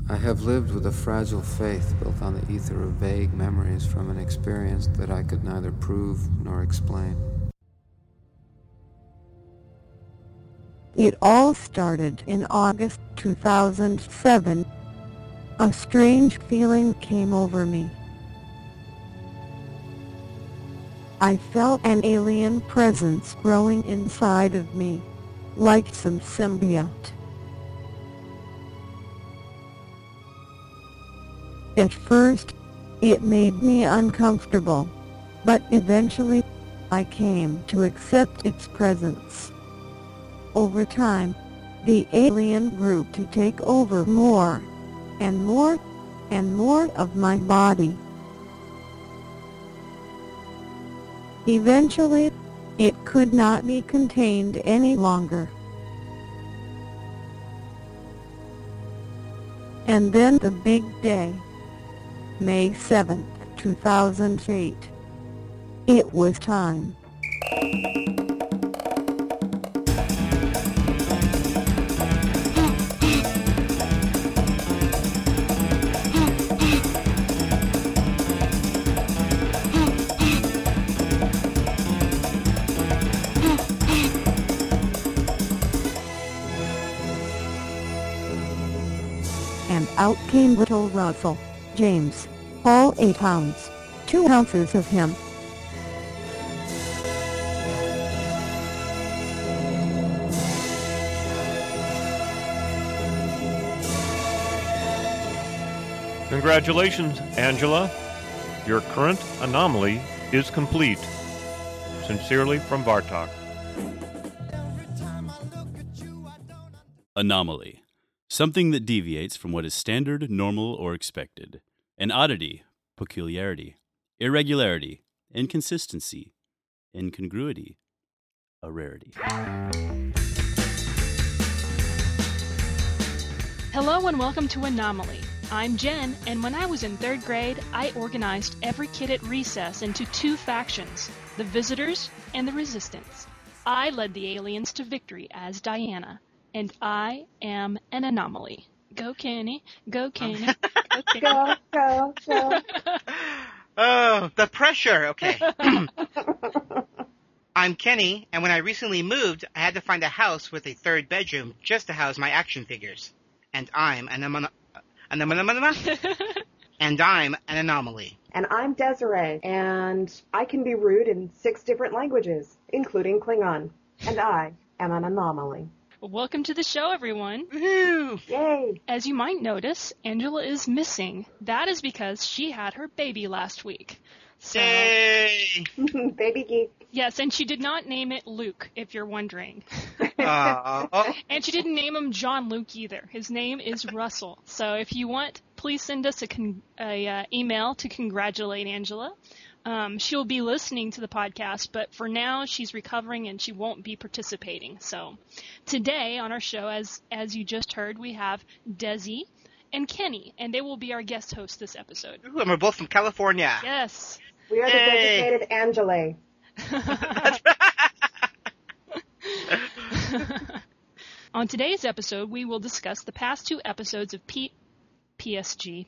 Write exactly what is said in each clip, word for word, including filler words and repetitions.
I have lived with a fragile faith built on the ether of vague memories from an experience that I could neither prove nor explain. It all started in August two thousand seven. A strange feeling came over me. I felt an alien presence growing inside of me, like some symbiote. At first, it made me uncomfortable, but eventually, I came to accept its presence. Over time, the alien grew to take over more, and more, and more of my body. Eventually, it could not be contained any longer. And then the big day. May seventh, two thousand eight. It was time. And out came little Russell James, all eight ounce, two ounces of him. Congratulations, Angela. Your current anomaly is complete. Sincerely from Vartok. Anomaly. Something that deviates from what is standard, normal, or expected. An oddity, peculiarity, irregularity, inconsistency, incongruity, a rarity. Hello and welcome to Anomaly. I'm Jen, and when I was in third grade, I organized every kid at recess into two factions, the Visitors and the Resistance. I led the aliens to victory as Diana, and I am an anomaly. Go Kenny, go Kenny, go Kenny. Go, go, go. Oh, the pressure. Okay. I'm Kenny, and when I recently moved, I had to find a house with a third bedroom just to house my action figures. And I'm an anom- an anom- and I'm an anomaly. And I'm Desiree, and I can be rude in six different languages, including Klingon. And I am an anomaly. Welcome to the show, everyone. Woohoo! Yay! As you might notice, Angela is missing. That is because she had her baby last week. So, Yay! Baby geek. yes, and she did not name it Luke, if you're wondering. Uh, oh, And she didn't name him John Luke either. His name is Russell. So if you want, please send us a, con- a uh, email to congratulate Angela. Um, she'll be listening to the podcast, but for now she's recovering and she won't be participating. So today on our show, as as you just heard, we have Desi and Kenny, and they will be our guest hosts this episode. ooh, and we're both from California. Yes. We are the Yay. designated Angela. That's right. On today's episode, we will discuss the past two episodes of P- PSG.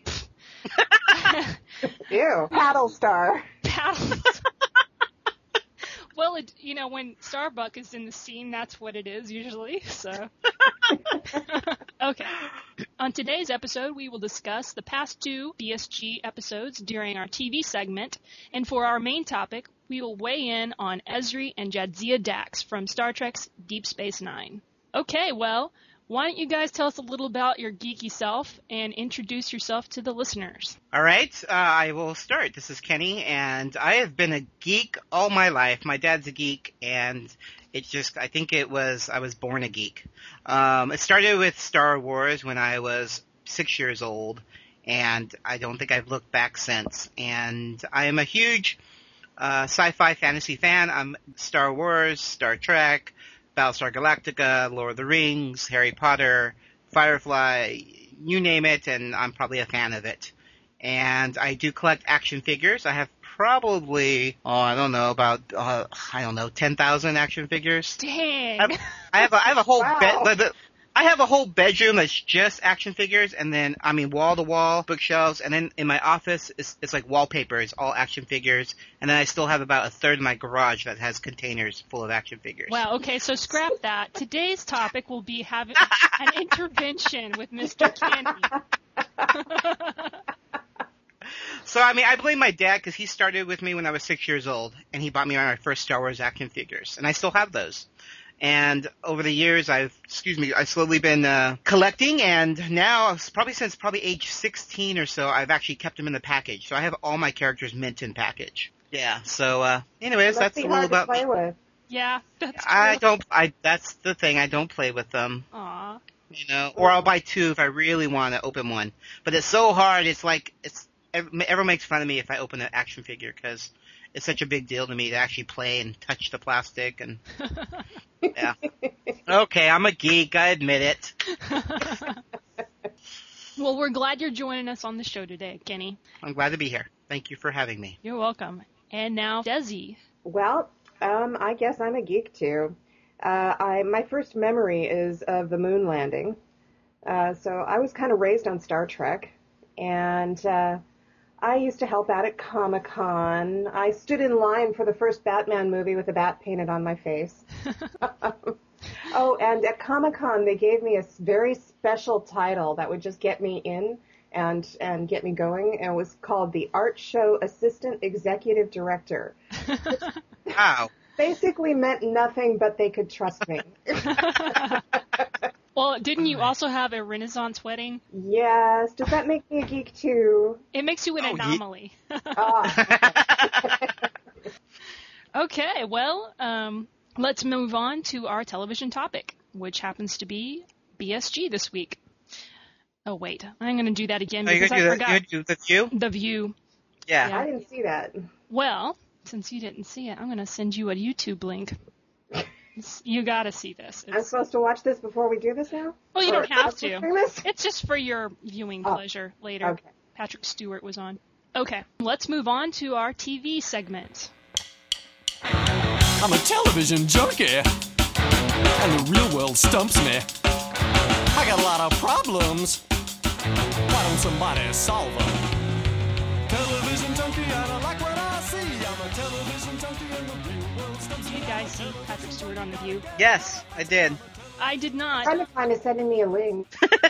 Ew. Paddle Star. Paddles. Well, it, you know, when Starbuck is in the scene, that's what it is usually, so. Okay. On today's episode, we will discuss the past two B S G episodes during our T V segment, and for our main topic, we will weigh in on Ezri and Jadzia Dax from Star Trek's Deep Space Nine. Okay, well, why don't you guys tell us a little about your geeky self and introduce yourself to the listeners? All right, uh, I will start. This is Kenny, and I have been a geek all my life. My dad's a geek, and it just, I think it was, I was born a geek. Um, it started with Star Wars when I was six years old, and I don't think I've looked back since. And I am a huge uh, sci-fi fantasy fan. I'm Star Wars, Star Trek, Battlestar Galactica, Lord of the Rings, Harry Potter, Firefly, you name it, and I'm probably a fan of it. And I do collect action figures. I have probably, oh, I don't know, about, uh, I don't know, ten thousand action figures. Dang. I have, I have a, I have a whole Wow. bed. The, the, I have a whole bedroom that's just action figures, and then, I mean, wall-to-wall bookshelves, and then in my office, it's, it's like wallpaper. It's all action figures, and then I still have about a third of my garage that has containers full of action figures. Wow, okay, so scrap that. Today's topic will be having an intervention with Mister Kenny. So, I mean, I blame my dad because he started with me when I was six years old, and he bought me my first Star Wars action figures, and I still have those. And over the years, I've, excuse me, I've slowly been uh, collecting, and now, probably since probably age sixteen or so, I've actually kept them in the package. So I have all my characters mint in package. Yeah, so, uh, anyways, Must that's be a little hard to about play me. with. Yeah, that's I true. don't, I, that's the thing, I don't play with them. Aw. You know, or I'll buy two if I really want to open one. But it's so hard, it's like, it's, everyone makes fun of me if I open an action figure, because it's such a big deal to me to actually play and touch the plastic, and yeah. Okay, I'm a geek, I admit it. Well, we're glad you're joining us on the show today, Kenny. I'm glad to be here. Thank you for having me. You're welcome. And now, Desi. Well, um, I guess I'm a geek too. Uh, I my first memory is of the moon landing. Uh, so I was kind of raised on Star Trek, and uh, I used to help out at Comic-Con. I stood in line for the first Batman movie with a bat painted on my face. Oh, and at Comic-Con they gave me a very special title that would just get me in and and get me going, and it was called the Art Show Assistant Executive Director. Wow. Basically meant nothing, but they could trust me. Well, didn't you also have a Renaissance wedding? Yes. Does that make me a geek too? It makes you an Oh, ye- anomaly. Ah, Okay, well, um, let's move on to our television topic, which happens to be B S G this week. Oh, wait. I'm going to do that again Are you because going I to do forgot. that? You do the view? The View. Yeah. Yeah. I didn't see that. Well, since you didn't see it, I'm going to send you a YouTube link. It's- You got to see this. I'm It's, supposed to watch this before we do this now? well, you Or don't have us to. stream this? It's just for your viewing Oh, pleasure later. Okay. Patrick Stewart was on. Okay, let's move on to our T V segment. I'm a television junkie, and the real world stumps me. I got a lot of problems. Why don't somebody solve them? Television junkie, I don't like what I see. I'm a television junkie, and the real world stumps Did me. you guys see Patrick Stewart on The View? Yes, I did. I did not. Friend of mine is sending me a link.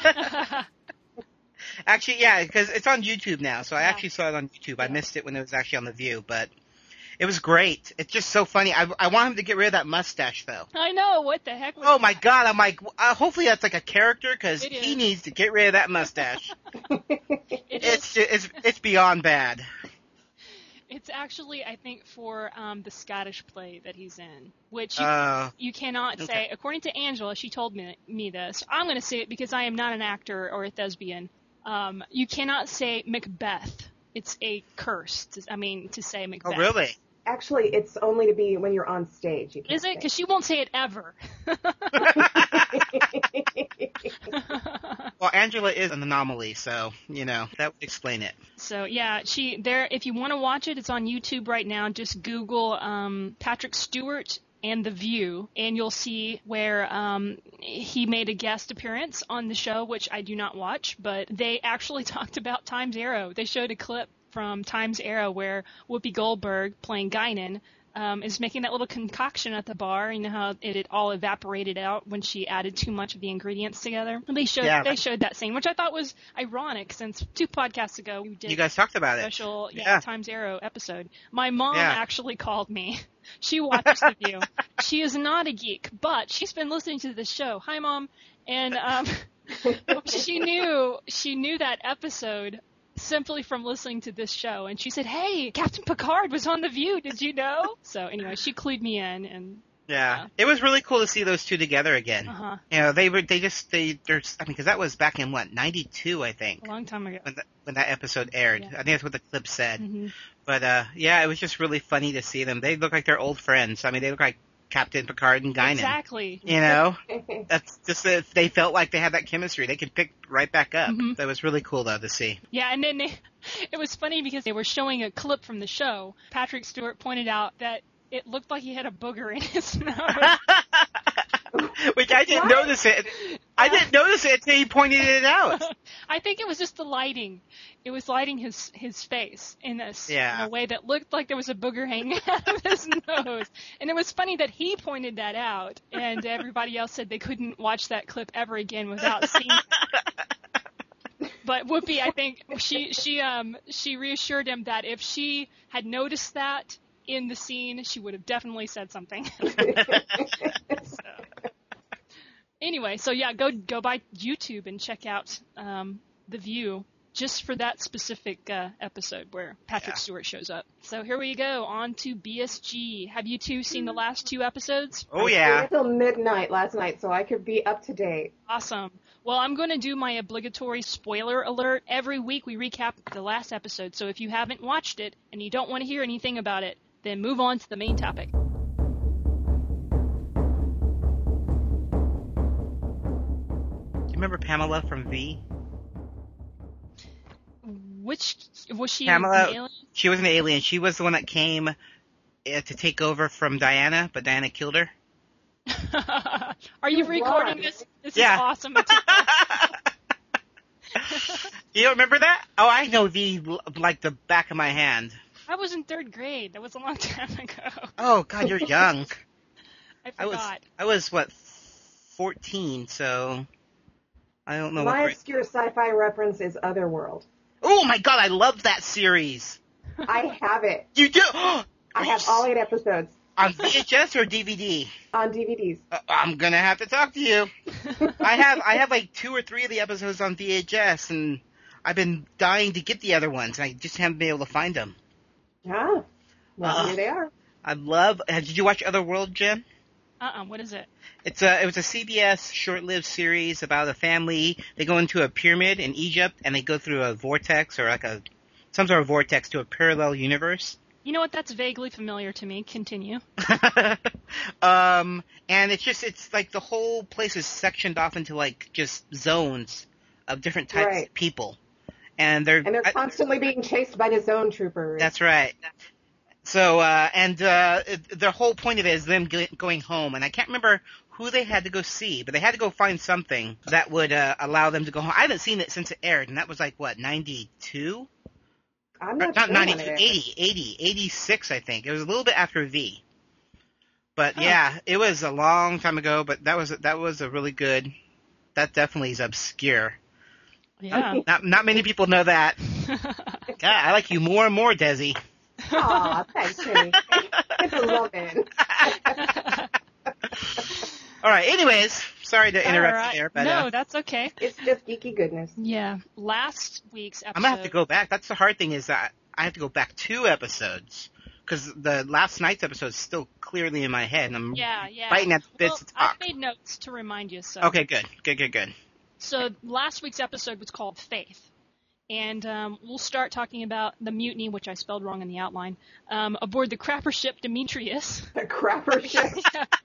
Actually, yeah, because it's on YouTube now, so I Yeah. actually saw it on YouTube. I missed it when it was actually on The View, but it was great. It's just so funny. I, I want him to get rid of that mustache, though. I know, what the heck was Oh my that? god, I'm like, uh, hopefully that's like a character, because It he is. needs to get rid of that mustache. It It's is, ju- it's it's beyond bad. it's actually, I think, for um, the Scottish play that he's in, which you, Uh, you cannot okay. say, according to Angela, she told me, me this. I'm going to say it because I am not an actor or a thespian. Um, you cannot say Macbeth. It's a curse. To, I mean, to say Macbeth. oh really? Actually, it's only to be when you're on stage. You can't Is it? say Because she won't say it ever. Well, Angela is an anomaly, so you know that would explain it. So yeah, she there. If you want to watch it, it's on YouTube right now. Just Google um, Patrick Stewart and The View, and you'll see where um, he made a guest appearance on the show, which I do not watch. But they actually talked about Times Arrow. They showed a clip from Times Arrow where Whoopi Goldberg, playing Guinan, um, is making that little concoction at the bar. You know how it, it all evaporated out when she added too much of the ingredients together. And they showed Yeah. they showed that scene, which I thought was ironic, since two podcasts ago we did You guys talked about it. special yeah, Yeah. Times Arrow episode. My mom Yeah. actually called me. She watches The View. She is not a geek, but she's been listening to this show. Hi, Mom. And um, she knew she knew that episode simply from listening to this show. And she said, "Hey, Captain Picard was on The View. Did you know?" So anyway, she clued me in, and Yeah. Yeah. It was really cool to see those two together again. uh huh, You know, they were they just they there's I mean, because that was back in what ninety-two, I think, a long time ago. when that when that episode aired. Yeah. I think that's what the clip said. hmm But uh, yeah, it was just really funny to see them. They look like they're old friends. I mean, they look like Captain Picard and Guinan. Exactly. You know, that's just if they felt like they had that chemistry, they could pick right back up. Mhm. That was really cool though to see. Yeah, and then they, it was funny because they were showing a clip from the show. Patrick Stewart pointed out that it looked like he had a booger in his nose. Which I didn't What? notice it. I didn't notice it until he pointed it out. I think it was just the lighting. It was lighting his his face in this Yeah. in a way that looked like there was a booger hanging out of his nose. And it was funny that he pointed that out, and everybody else said they couldn't watch that clip ever again without seeing it. But Whoopi, I think she she um she reassured him that if she had noticed that in the scene, she would have definitely said something. So. Anyway, so yeah, go go by YouTube and check out um, The View just for that specific uh, episode where Patrick Yeah. Stewart shows up. So here we go, on to B S G. Have you two seen the last two episodes? Oh, I yeah. stayed until midnight last night, so I could be up to date. Awesome. Well, I'm going to do my obligatory spoiler alert. Every week we recap the last episode, so if you haven't watched it and you don't want to hear anything about it, then move on to the main topic. Do you remember Pamela from V? Which, was she Pamela, an alien? she was an alien. She was the one that came uh, to take over from Diana, but Diana killed her. Are you You recording won. this? This Yeah. is awesome. It's You don't remember that? Oh, I know V l- like the back of my hand. I was in third grade. That was a long time ago. Oh, God, you're young. I I was, forgot. I was, what, fourteen, so I don't know what My grade. obscure sci-fi reference is Otherworld. Oh, my God, I love that series. I have it. You do? I have all eight episodes On V H S or D V D? on D V Ds. Uh, I'm gonna have to talk to you. I have I have like two or three of the episodes on V H S, and I've been dying to get the other ones. I just haven't been able to find them. Ah, well, Ah. here they are. I love. Uh, did you watch Otherworld, Jen? Uh-uh, what is it? It's a it was a C B S short-lived series about a family. They go into a pyramid in Egypt, and they go through a vortex or like a some sort of vortex to a parallel universe. You know what? That's vaguely familiar to me. Continue. um, and it's just it's like the whole place is sectioned off into like just zones of different types Right. of people, and they're And they're I- constantly being chased by the zone troopers. That's right. So, uh, and uh, it- their whole point of it is them g- going home, and I can't remember who they had to go see, but they had to go find something that would uh, allow them to go home. I haven't seen it since it aired, and that was like, what, ninety-two? I'm Or, not, not sure when ninety-two, it is. eighty, eighty, eighty-six, I think. It was a little bit after V. But yeah, it was a long time ago, but that was that was a really good, that definitely is obscure. Yeah. Not not many people know that. God, I like you more and more, Desi. Aw, thanks, Timmy. It's a loving. All right. Anyways, sorry to interrupt All right. you there, but no, uh, that's okay. It's just geeky goodness. Yeah. Last week's episode. I'm gonna have to go back. That's the hard thing is that I have to go back two episodes because the last night's episode is still clearly in my head, and I'm Yeah, yeah. biting at the bits well, to I've talk. made notes to remind you. So. Okay, good, good, good, good. So last week's episode was called Faith. And um, we'll start talking about the mutiny, which I spelled wrong in the outline, um, aboard the crapper ship Demetrius. A crapper ship.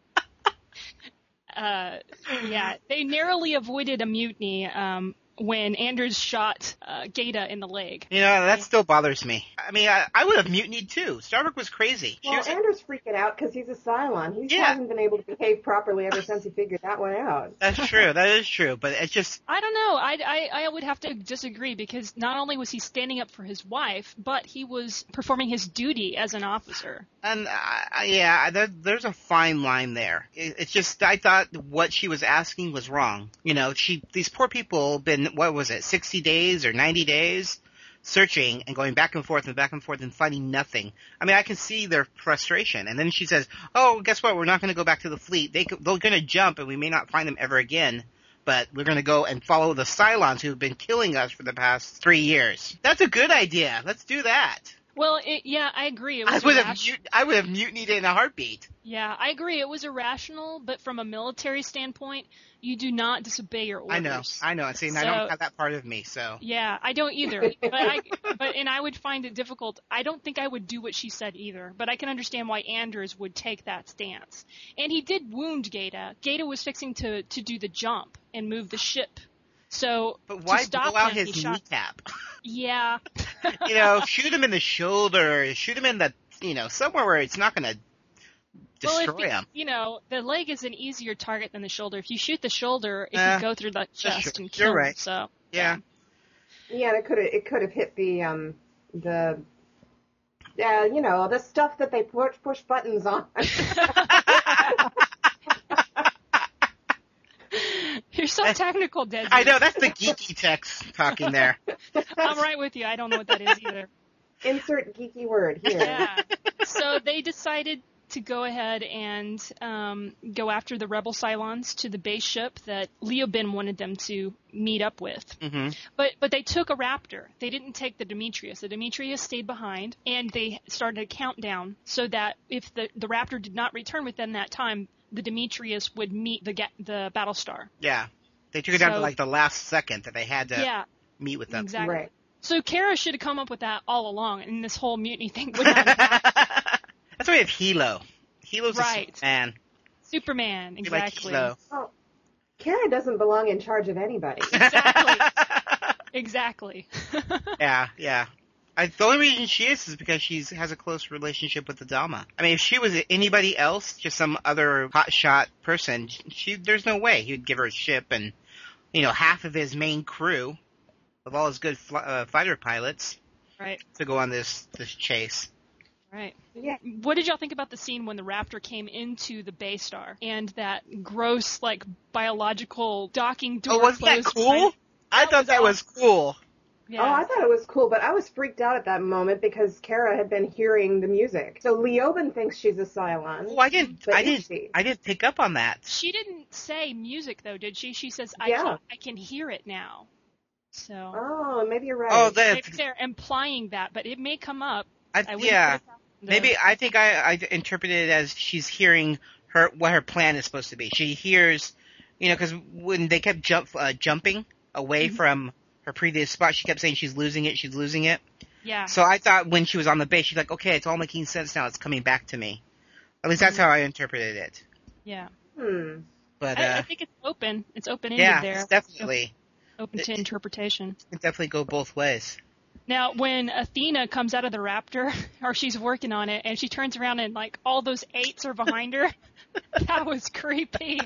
uh, yeah, they narrowly avoided a mutiny um, when Anders shot uh, Gata in the leg. You know, that still bothers me. I mean, I, I would have mutinied too. Starbuck was crazy. She Well, was, Anders freaking out because he's a Cylon. He Yeah. hasn't been able to behave properly ever since he figured that one out. that's true. That is true. But it's just, I don't know. I, I, I would have to disagree because not only was he standing up for his wife, but he was performing his duty as an officer. and uh, yeah, there, there's a fine line there. It, it's just, I thought what she was asking was wrong. You know, she, these poor people been, what was it, sixty days or ninety days? Searching and going back and forth and back and forth and finding nothing. I mean, I can see their frustration. And then she says, oh, guess what? We're not going to go back to the fleet. They, they're going to jump and we may not find them ever again. But we're going to go and follow the Cylons who've been killing us for the past three years. That's a good idea. Let's do that. Well, it, yeah, I agree. It I was would have irrational. mut- I would have mutinied in a heartbeat. Yeah, I agree. It was irrational, but from a military standpoint, you do not disobey your orders. I know. I know. And see, and I So- don't have that part of me, so. Yeah, I don't either. But I, but and I would find it difficult. I don't think I would do what she said either. But I can understand why Anders would take that stance. And he did wound Gata. Gata was fixing to to do the jump and move the ship. So But why to stop blow out him, his he shot. kneecap? Yeah. You know, shoot him in the shoulder, shoot him in the, you know, somewhere where it's not going to destroy well, if you, them. You know, the leg is an easier target than the shoulder. If you shoot the shoulder, it Uh, can go through the chest true. and kill You're right. them. So Yeah. Yeah, and it could have it could have hit the um the yeah you know the stuff that they push push buttons on. You're so technical, Desi. I know, that's the geeky text talking there. I'm right with you. I don't know what that is either. Insert geeky word here. Yeah. So they decided to go ahead and um, go after the rebel Cylons to the base ship that Leoben wanted them to meet up with. hmm But but they took a Raptor. They didn't take the Demetrius. The Demetrius stayed behind, and they started a countdown so that if the, the Raptor did not return within that time, the Demetrius would meet the ga- the Battlestar. Yeah. They took it down So- to like the last second that they had to Yeah, meet with them. exactly. Right. So Kara should have come up with that all along, and this whole mutiny thing would not have happened. That's why we have Hilo. Hilo's Right. a man. Superman, We like exactly. Hilo. Well, Kara doesn't belong in charge of anybody. Exactly. Exactly. Yeah, yeah. I, the only reason she is is because she has a close relationship with the Dama. I mean, if she was anybody else, just some other hotshot person, she there's no way he would give her a ship and, you know, half of his main crew of all his good fl- uh, fighter pilots Right, to go on this this chase. right. Yeah. What did y'all think about the scene when the Raptor came into the Bay Star and that gross, like, biological docking door Oh, wasn't that closed cool? behind- I That thought was that was cool. Yeah. Oh, I thought it was cool, but I was freaked out at that moment because Kara had been hearing the music. So Leoben thinks she's a Cylon. Oh, I didn't. But I is didn't. she? I didn't pick up on that. She didn't say music, though, did she? She says, I, Yeah. can, I can hear it now. So Oh, maybe you're right. Oh, the maybe they're implying that, but it may come up. I, I wouldn't yeah. put it past them to- Maybe I think I, I interpreted it as she's hearing her what her plan is supposed to be. She hears, you know, because when they kept jump uh, jumping away Mhm. from her previous spot, she kept saying she's losing it, she's losing it. Yeah. So I thought when she was on the base, she's like, okay, it's all making sense now. It's coming back to me. At least that's Mhm. how I interpreted it. Yeah. Hmm. But I, uh, I think it's open. It's open-ended yeah, there. it's definitely Open to it- interpretation. it can definitely go both ways. Now, when Athena comes out of the Raptor, or she's working on it, and she turns around and, like, all those eights are behind her, that was creepy.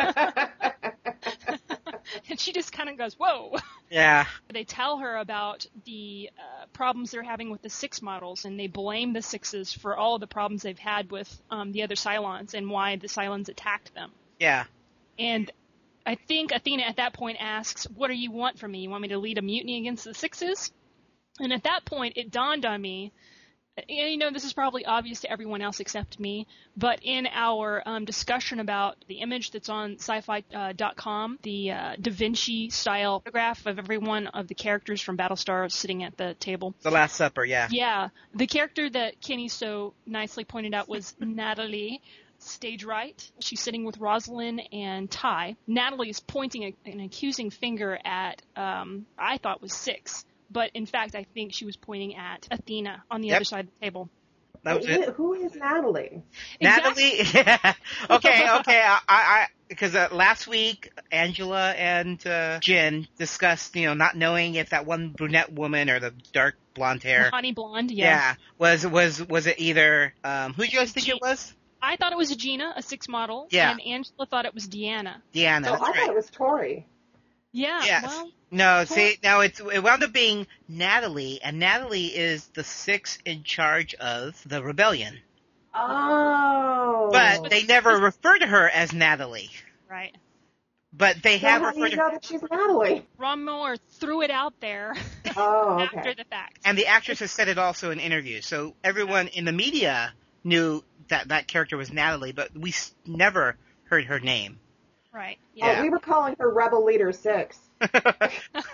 And she just kind of goes, whoa. Yeah. They tell her about the uh, problems they're having with the six models, and they blame the sixes for all of the problems they've had with um, the other Cylons and why the Cylons attacked them. Yeah. And I think Athena at that point asks, what do you want from me? You want me to lead a mutiny against the sixes? And at that point, it dawned on me, and you know, this is probably obvious to everyone else except me, but in our um, discussion about the image that's on sci-fi dot com, the uh, Da Vinci style photograph of every one of the characters from Battlestar sitting at the table. The Last Supper, yeah. Yeah, the character that Kenny so nicely pointed out was Natalie. Stage right. She's sitting with Rosalind and Ty. Natalie is pointing a, an accusing finger at, um, I thought was Six. But in fact, I think she was pointing at Athena on the Yep. other side of the table. That was it. Who is Natalie? Natalie, yeah. okay, okay, I, I, because uh, last week Angela and uh, Jen discussed, you know, not knowing if that one brunette woman or the dark blonde hair, Honey blonde, yeah. yeah, was was was it either um, who do you guys think G- it was? I thought it was Gina, a Six model. Yeah. And Angela thought it was Deanna. Deanna. Oh, that's I right. thought it was Tori. Yeah, Yes. well, No, see, now it's it wound up being Natalie, and Natalie is the six in charge of the rebellion. Oh. But they never refer to her as Natalie. right. But they So have how do referred you to know that she's Natalie? Ron Moore threw it out there Oh, after okay. the fact. And the actress has said it also in interviews. So everyone in the media knew that that character was Natalie, but we s- never heard her name. Right. Oh, Yeah, we were calling her Rebel Leader Six. I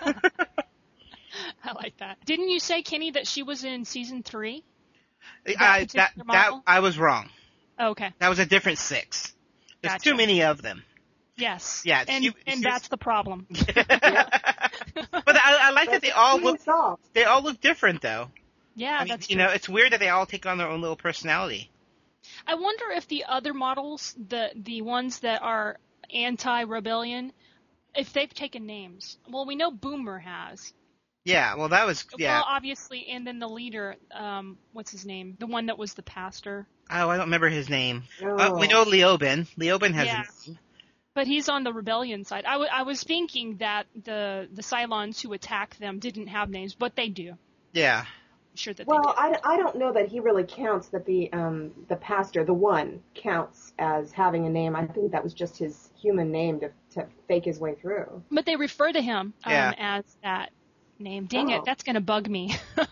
like that. Didn't you say, Kenny, that she was in season three? I, that, particular that, model? I was wrong. Oh, okay. That was a different six. There's Gotcha. too many of them. Yes. Yeah, And, she- and she's- that's the problem. But I, I like that they all look Solved. they all look different though. Yeah, I mean, that's you true. know, it's weird that they all take on their own little personality. I wonder if the other models, the the ones that are anti-rebellion, if they've taken names. Well, we know Boomer has. Yeah, well that was yeah. Well, obviously, and then the leader, um, what's his name? The one that was the pastor. Oh, I don't remember his name. No. Uh, we know Leoben. Leoben has Yeah. a name. But he's on the rebellion side. I, w- I was thinking that the the Cylons who attack them didn't have names, but they do. Yeah. I'm sure that Well, they do. I, I don't know that he really counts, that the um the pastor, the one, counts as having a name. I think that was just his human name to to fake his way through. But they refer to him um, Yeah. as that name. Dang Oh. it, that's going to bug me.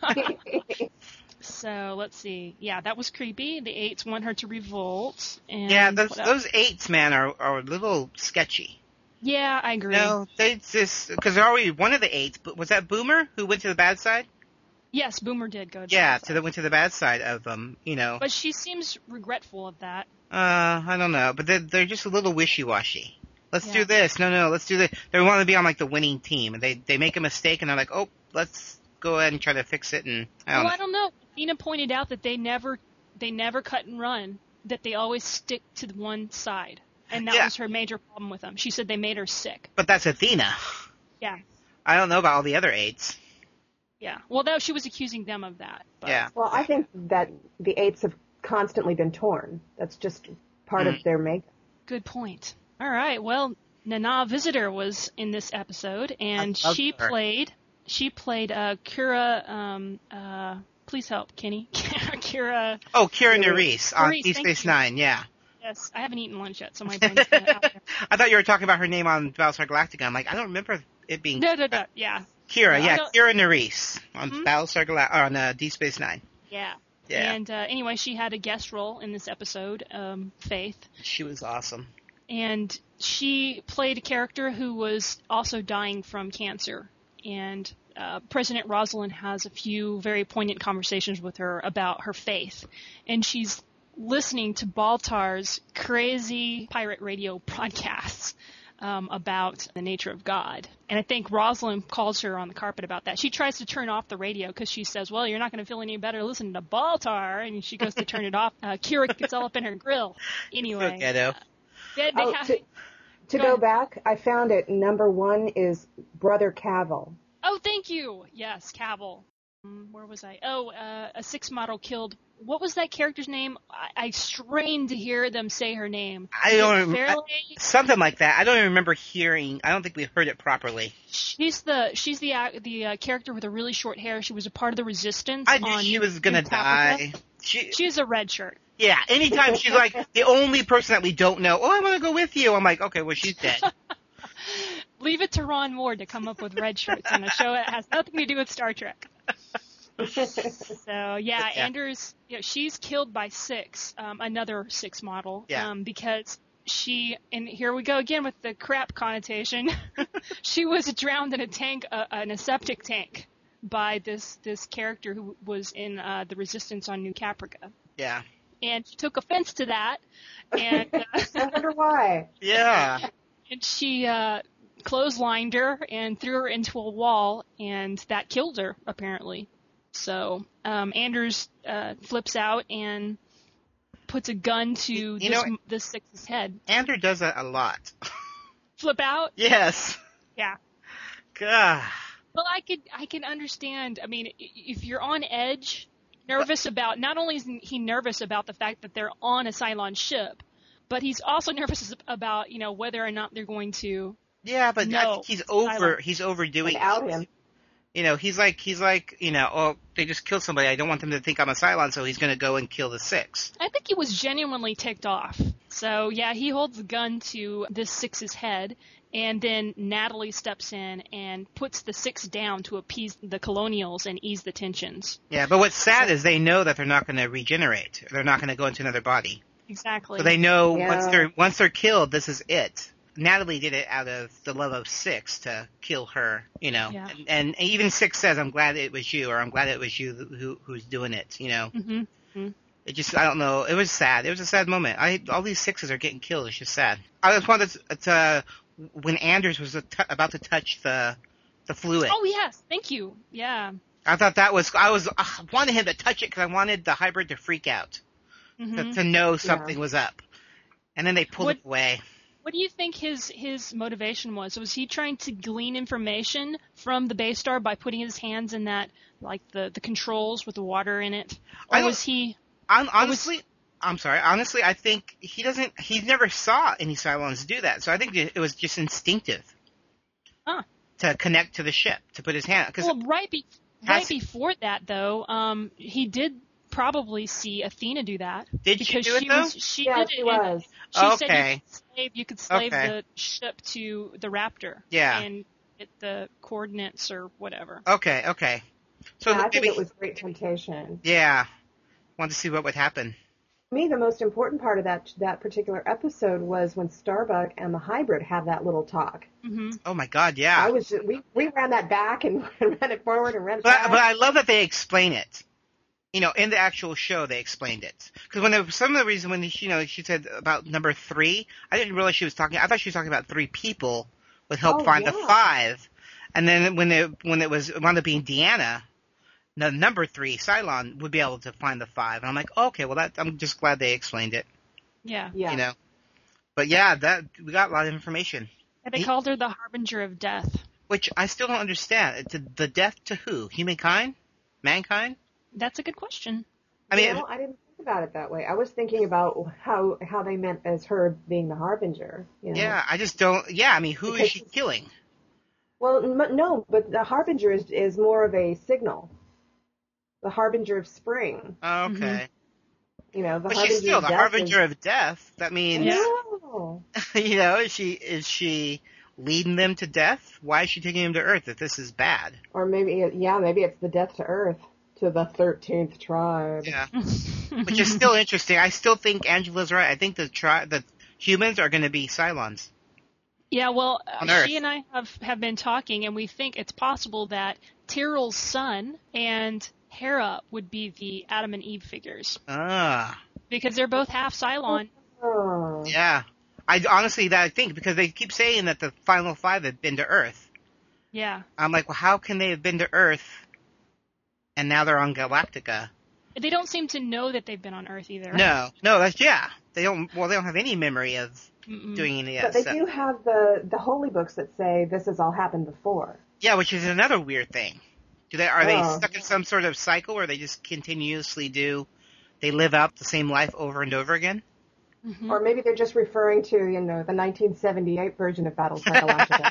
So let's see. Yeah, that was creepy. The eights want her to revolt. And Yeah, those what else? those eights, man, are are a little sketchy. Yeah, I agree. No, they just because they're already one of the eights. But was that Boomer who went to the bad side? Yes, Boomer did go. To Yeah, the to the went to the bad side of them. You know. But she seems regretful of that. Uh, I don't know, but they're they're just a little wishy washy. Let's Yeah. do this. No, no, let's do this. They want to be on like the winning team, and they they make a mistake, and they're like, oh, let's go ahead and try to fix it. And I don't Well, know. I don't know. Tina pointed out that they never they never cut and run. That they always stick to the one side, and that Yeah. was her major problem with them. She said they made her sick. But that's Athena. Yeah, I don't know about all the other eights. yeah. Well, though she was accusing them of that. But, Yeah. Well, I think that the eights have constantly been torn. That's just part Mm. of their makeup. Good point. All right. Well, Nana Visitor was in this episode, and I love she her. played she played uh, Kira. Um, uh, please help, Kenny. Kira. Oh, Kira Nerys on Nerys, Deep thank Space you. Nine. Yeah. Yes, I haven't eaten lunch yet, so my brain's kind of out there. I thought you were talking about her name on Battlestar Galactica. I'm like, I don't remember it being No, no, no. Yeah, Kira. No, I Yeah, don't- Kira Nerys on Mhm. Battlestar Galactica on uh, Deep Space Nine. yeah. Yeah, And uh, anyway, she had a guest role in this episode, um, Faith, she was awesome. and she played a character who was also dying from cancer. And uh, President Rosalind has a few very poignant conversations with her about her faith, and she's listening to Baltar's crazy pirate radio broadcasts um, about the nature of God. And I think Rosalind calls her on the carpet about that. She tries to turn off the radio because she says, well, you're not going to feel any better listening to Baltar. And she goes to turn it off. Uh, Kira gets all up in her grill. Anyway. So ghetto. They, they Oh, have, to to Go go ahead. back, I found it. Number one is Brother Cavill. oh, thank you. Yes, Cavill. Um, where was I? Oh, uh, a six model killed. What was that character's name? I, I strained to hear them say her name. I Is it don't rem- Fairley? Something like that. I don't even remember hearing. I don't think we heard it properly. She's the she's the uh, the uh, character with the really short hair. She was a part of the Resistance. I knew on she New- was gonna New Caprica. die. She, She has a red shirt. yeah. Anytime she's like the only person that we don't know. Oh, I want to go with you. I'm like, okay, well, she's dead. Leave it to Ron Moore to come up with red shirts on a show that has nothing to do with Star Trek. So yeah, Yeah. Anders, you know, she's killed by Six, um, another Six model, Yeah. um, because she, and here we go again with the crap connotation. She was drowned in a tank, uh, in a septic tank, by this this character who was in uh, the Resistance on New Caprica, Yeah. and she took offense to that, and uh, I wonder why. Yeah. and she uh, clotheslined her and threw her into a wall, and that killed her apparently. So um, Anders uh, flips out and puts a gun to You this, know- this Six's head. Andrew does that a lot. Flip out? Yes. Yeah. God. Well, I could I can understand. I mean, i- if you're on edge, nervous about, not only is he nervous about the fact that they're on a Cylon ship, but he's also nervous about, you know, whether or not they're going to. Yeah, but I No, think he's over. Tyler. He's overdoing Without it. him. You know, he's like he's like you know, oh, they just killed somebody. I don't want them to think I'm a Cylon, so he's going to go and kill the Six. I think he was genuinely ticked off. So yeah, he holds the gun to this Six's head, and then Natalie steps in and puts the Six down to appease the Colonials and ease the tensions. Yeah, but what's sad is they know that they're not going to regenerate. They're not going to go into another body. Exactly. So they know Yeah. once they're once they're killed, this is it. Natalie did it out of the love of Six to kill her, you know. Yeah. And, and even Six says, "I'm glad it was you," or "I'm glad it was you who who's doing it," you know. Mm-hmm. It just, I don't know. It was sad. It was a sad moment. I all these Sixes are getting killed. It's just sad. I just wanted to, to when Anders was t- about to touch the the fluid. Oh yes, thank you. Yeah. I thought that was I was I wanted him to touch it because I wanted the hybrid to freak out, Mm-hmm. to, to know something Yeah. was up, and then they pulled What- it away. What do you think his his motivation was? Was he trying to glean information from the base star by putting his hands in that, like the, the controls with the water in it, I or don't- was he? I'm, honestly, I'm sorry. Honestly, I think he doesn't. He never saw any Cylons do that. So I think it was just instinctive Huh. to connect to the ship, to put his hand. Cause Well, right, be- right has- before that, though, um, he did probably see Athena do that. Did she because do it, she though? was, she Yeah, did she it. and was. She said you Okay. could slave, you could slave Okay. the ship to the Raptor. Yeah. And get the coordinates or whatever. okay, okay. So Yeah, I think maybe, it was Great Temptation. yeah. Wanted to see what would happen. To me, the most important part of that that particular episode was when Starbuck and the hybrid had that little talk. hmm Oh my God, yeah. I was we we ran that back and ran it forward and ran it But back. but I love that they explain it. You know, in the actual show, they explained it. Because when there, some of the reason when she, you know she said about number three, I didn't realize she was talking. I thought she was talking about three people would help Oh, find the yeah. five. And then when it when it was it wound up being Deanna, the number three Cylon would be able to find the five. And I'm like, okay, well that I'm just glad they explained it. Yeah. yeah. You know. But yeah, that we got a lot of information, And they He- called her the Harbinger of Death. which I still don't understand. To, the death to who? Humankind? Mankind? That's a good question. I mean, You know, I didn't think about it that way. I was thinking about how how they meant as her being the harbinger. You know? yeah, I just don't. Yeah, I mean, who is Because- she killing? Well, m- no, but the harbinger is is more of a signal. The harbinger of spring. Oh, okay. You know, the But harbinger she's still of the death harbinger is, of death. That means, Yeah. No. you know, is she is she leading them to death? Why is she taking them to Earth if this is bad? Or maybe, it, yeah, maybe it's the death to Earth, to the thirteenth tribe. Yeah, which is still interesting. I still think Angela's right. I think the tri- the humans are going to be Cylons. Yeah, well, On uh, Earth. she and I have, have been talking, and we think it's possible that Tyrrell's son and Hera would be the Adam and Eve figures. Ah, Because they're both half Cylon. Oh. yeah. I honestly that I think because they keep saying that the final five have been to Earth. Yeah. I'm like, well, how can they have been to Earth and now they're on Galactica? They don't seem to know that they've been on Earth either. No, no, that's yeah. They don't. Well, they don't have any memory of Mm-mm. doing any of But that they stuff. do have the, the holy books that say this has all happened before. Yeah, which is another weird thing. Do they are they Oh. stuck in some sort of cycle where they just continuously do? They live out the same life over and over again. Mhm. Or maybe they're just referring to, you know, the nineteen seventy-eight version of Battlestar Galactica.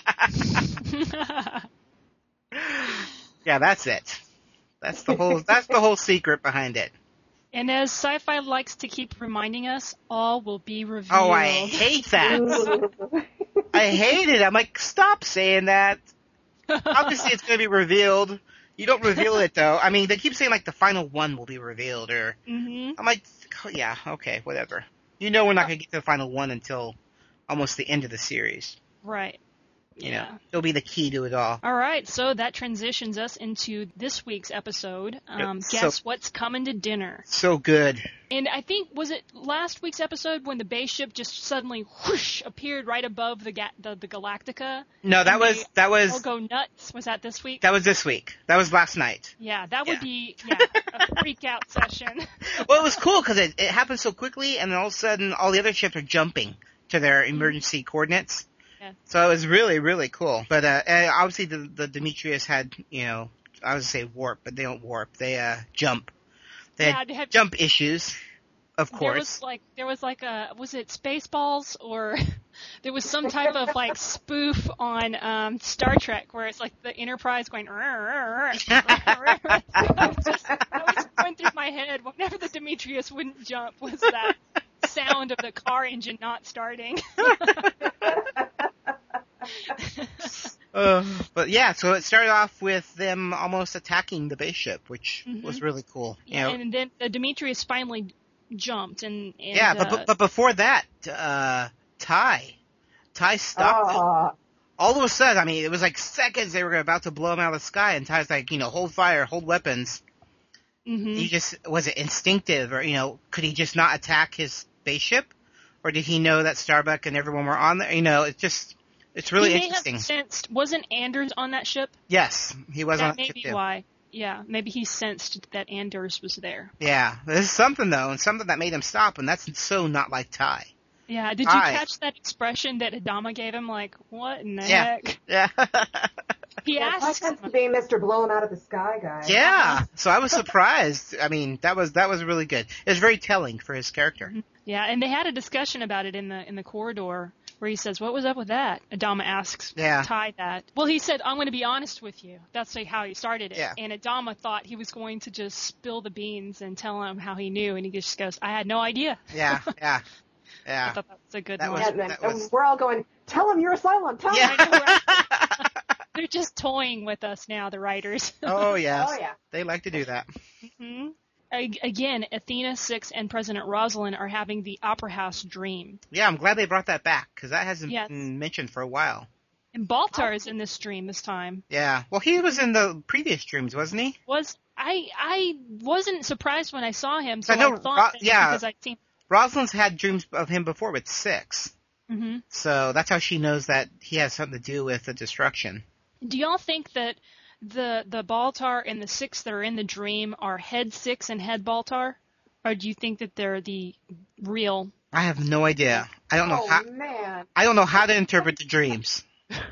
Yeah, that's it. That's the whole. That's the whole secret behind it. And as sci-fi likes to keep reminding us, all will be revealed. Oh, I hate that. I hate it. I'm like, stop saying that. Obviously, it's going to be revealed. You don't reveal it though. I mean, they keep saying like the final one will be revealed, or hmm I'm like, oh, yeah, okay, whatever. You know, we're not going to get to the final one until almost the end of the series. Right. You Yeah. know, it'll be the key to it all. All right, so that transitions us into this week's episode. Um, Yep, guess so- what's coming to dinner? So good. And I think, was it last week's episode when the base ship just suddenly whoosh appeared right above the ga- the, the Galactica? No, that And was they that all was go nuts. Was that this week? that was this week. That was last night. Yeah, that would Yeah. be yeah a freak out session. Well, it was cool because it, it happened so quickly, and then all of a sudden, all the other ships are jumping to their emergency coordinates. Yeah. So it was really, really cool. But uh, and obviously, the the Demetrius had, you know, I would say warp, but they don't warp. They uh jump. They Yeah, had they had- jump issues, of There course. was like there was like a was it Spaceballs or there was some type of like spoof on um Star Trek where it's like the Enterprise going. That was just that was going through my head whenever the Demetrius wouldn't jump was that sound of the car engine not starting. Uh, but yeah, so it started off with them almost attacking the base ship, which Mhm. was really cool. You Yeah, know? and then the Demetrius finally jumped and, and yeah, but, uh, but but before that, uh, Ty, Ty stopped them. Ah, All of a sudden, I mean, it was like seconds they were about to blow him out of the sky, and Ty's like, you know, hold fire, hold weapons. mhm. He just, was it instinctive, or, you know, could he just not attack his spaceship? Or did he know that Starbuck and everyone were on there? You know, it's just, it's really he may interesting. have sensed wasn't Anders on that ship? Yes, he was that on may ship be too. why. Yeah, maybe he sensed that Anders was there. Yeah, this is something though, and something that made him stop, and that's so not like Ty. Yeah, did you Ty. catch that expression that Adama gave him? Like, what in the Yeah. heck? Yeah. He Yeah, Ty asks tends to him, be Mister Blow him out of the sky guy. Yeah, so I was surprised. I mean, that was that was really good. It was very telling for his character. yeah, and they had a discussion about it in the in the corridor where he says, "What was up with that?" Adama asks Yeah. Ty that. Well, he said, "I'm going to be honest with you." That's like how he started it. Yeah. And Adama thought he was going to just spill the beans and tell him how he knew, and he just goes, "I had no idea." Yeah, yeah, I yeah. thought that was a good That one. was- And then that was- and we're all going, tell him you're Cylon, tell him. Yeah. They're just toying with us now, the writers. Oh yes. Oh, yeah. They like to do that. hmm Again, Athena, Six, and President Rosalind are having the Opera House dream. Yeah, I'm glad they brought that back because that hasn't Yes. been mentioned for a while. And Baltar is in this dream this time. Yeah. Well, he was in the previous dreams, wasn't he? Was I I wasn't surprised when I saw him, so I know, I thought Ro- that yeah. because I'd seen. Rosalind's had dreams of him before with Six, hmm so that's how she knows that he has something to do with the destruction. Do y'all think that the the Baltar and the Six that are in the dream are head Six and head Baltar, or do you think that they're the real? I have no idea. I don't know Oh, how. man. I don't know how to interpret the dreams.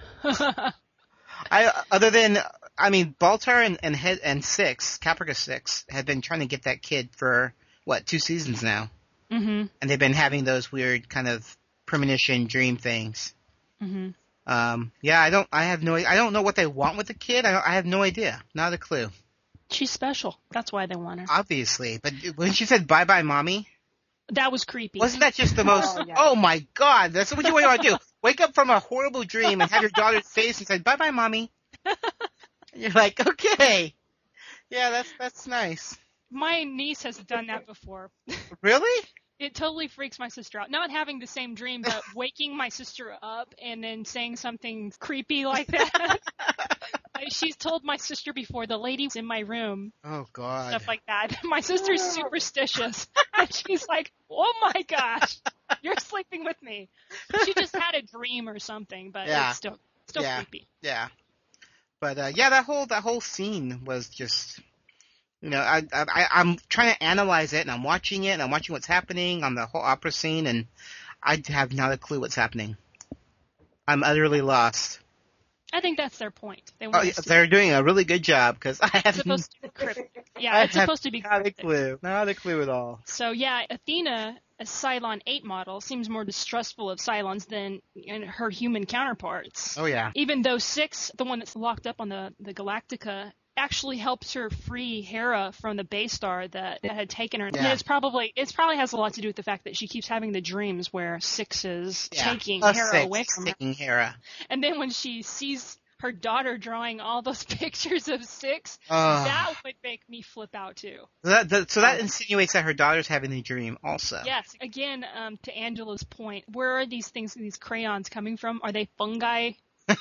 I other than I mean, Baltar and and head and Six, Caprica Six, have been trying to get that kid for what two seasons now, hmm and they've been having those weird kind of premonition dream things. hmm Um, yeah, I don't. I have no. I don't know what they want with the kid. I, don't, I have no idea. Not a clue. She's special. That's why they want her. Obviously, but when she said "bye bye, mommy," That was creepy. wasn't that just the most? Oh, yeah. Oh my God! That's what you want to do. Wake up from a horrible dream and have your daughter's face and say "bye bye, mommy." And you're like, okay, yeah, that's that's nice. My niece has done that before. Really? It totally freaks my sister out. Not having the same dream, but waking my sister up and then saying something creepy like that. She's told my sister before, the lady was in my room, Oh God. stuff like that. My sister's superstitious. And she's like, oh my gosh, you're sleeping with me. She just had a dream or something, but Yeah. it's still still Yeah. creepy. Yeah. But uh, yeah, that whole that whole scene was just, you know, I, I I'm trying to analyze it, and I'm watching it, and I'm watching what's happening on the whole opera scene, and I have not a clue what's happening. I'm utterly lost. I think that's their point. They Oh, want yeah, us to they're doing a really good job because I it's have supposed to be cryptic. Yeah, I it's have supposed to be not a cryptic. clue, not a clue at all. So yeah, Athena, a Cylon eight model, seems more distrustful of Cylons than in her human counterparts. Oh yeah, Even though Six, the one that's locked up on the, the Galactica, actually helps her free Hera from the base star that, that had taken her. Yeah. And it's probably it's probably has a lot to do with the fact that she keeps having the dreams where Six is yeah. taking Us Hera six away from her. taking Hera. And then when she sees her daughter drawing all those pictures of Six, Oh. that would make me flip out too. So that, that so that insinuates that her daughter's having the dream also. Yes. Again, um, to Angela's point, where are these things, these crayons coming from? Are they fungi?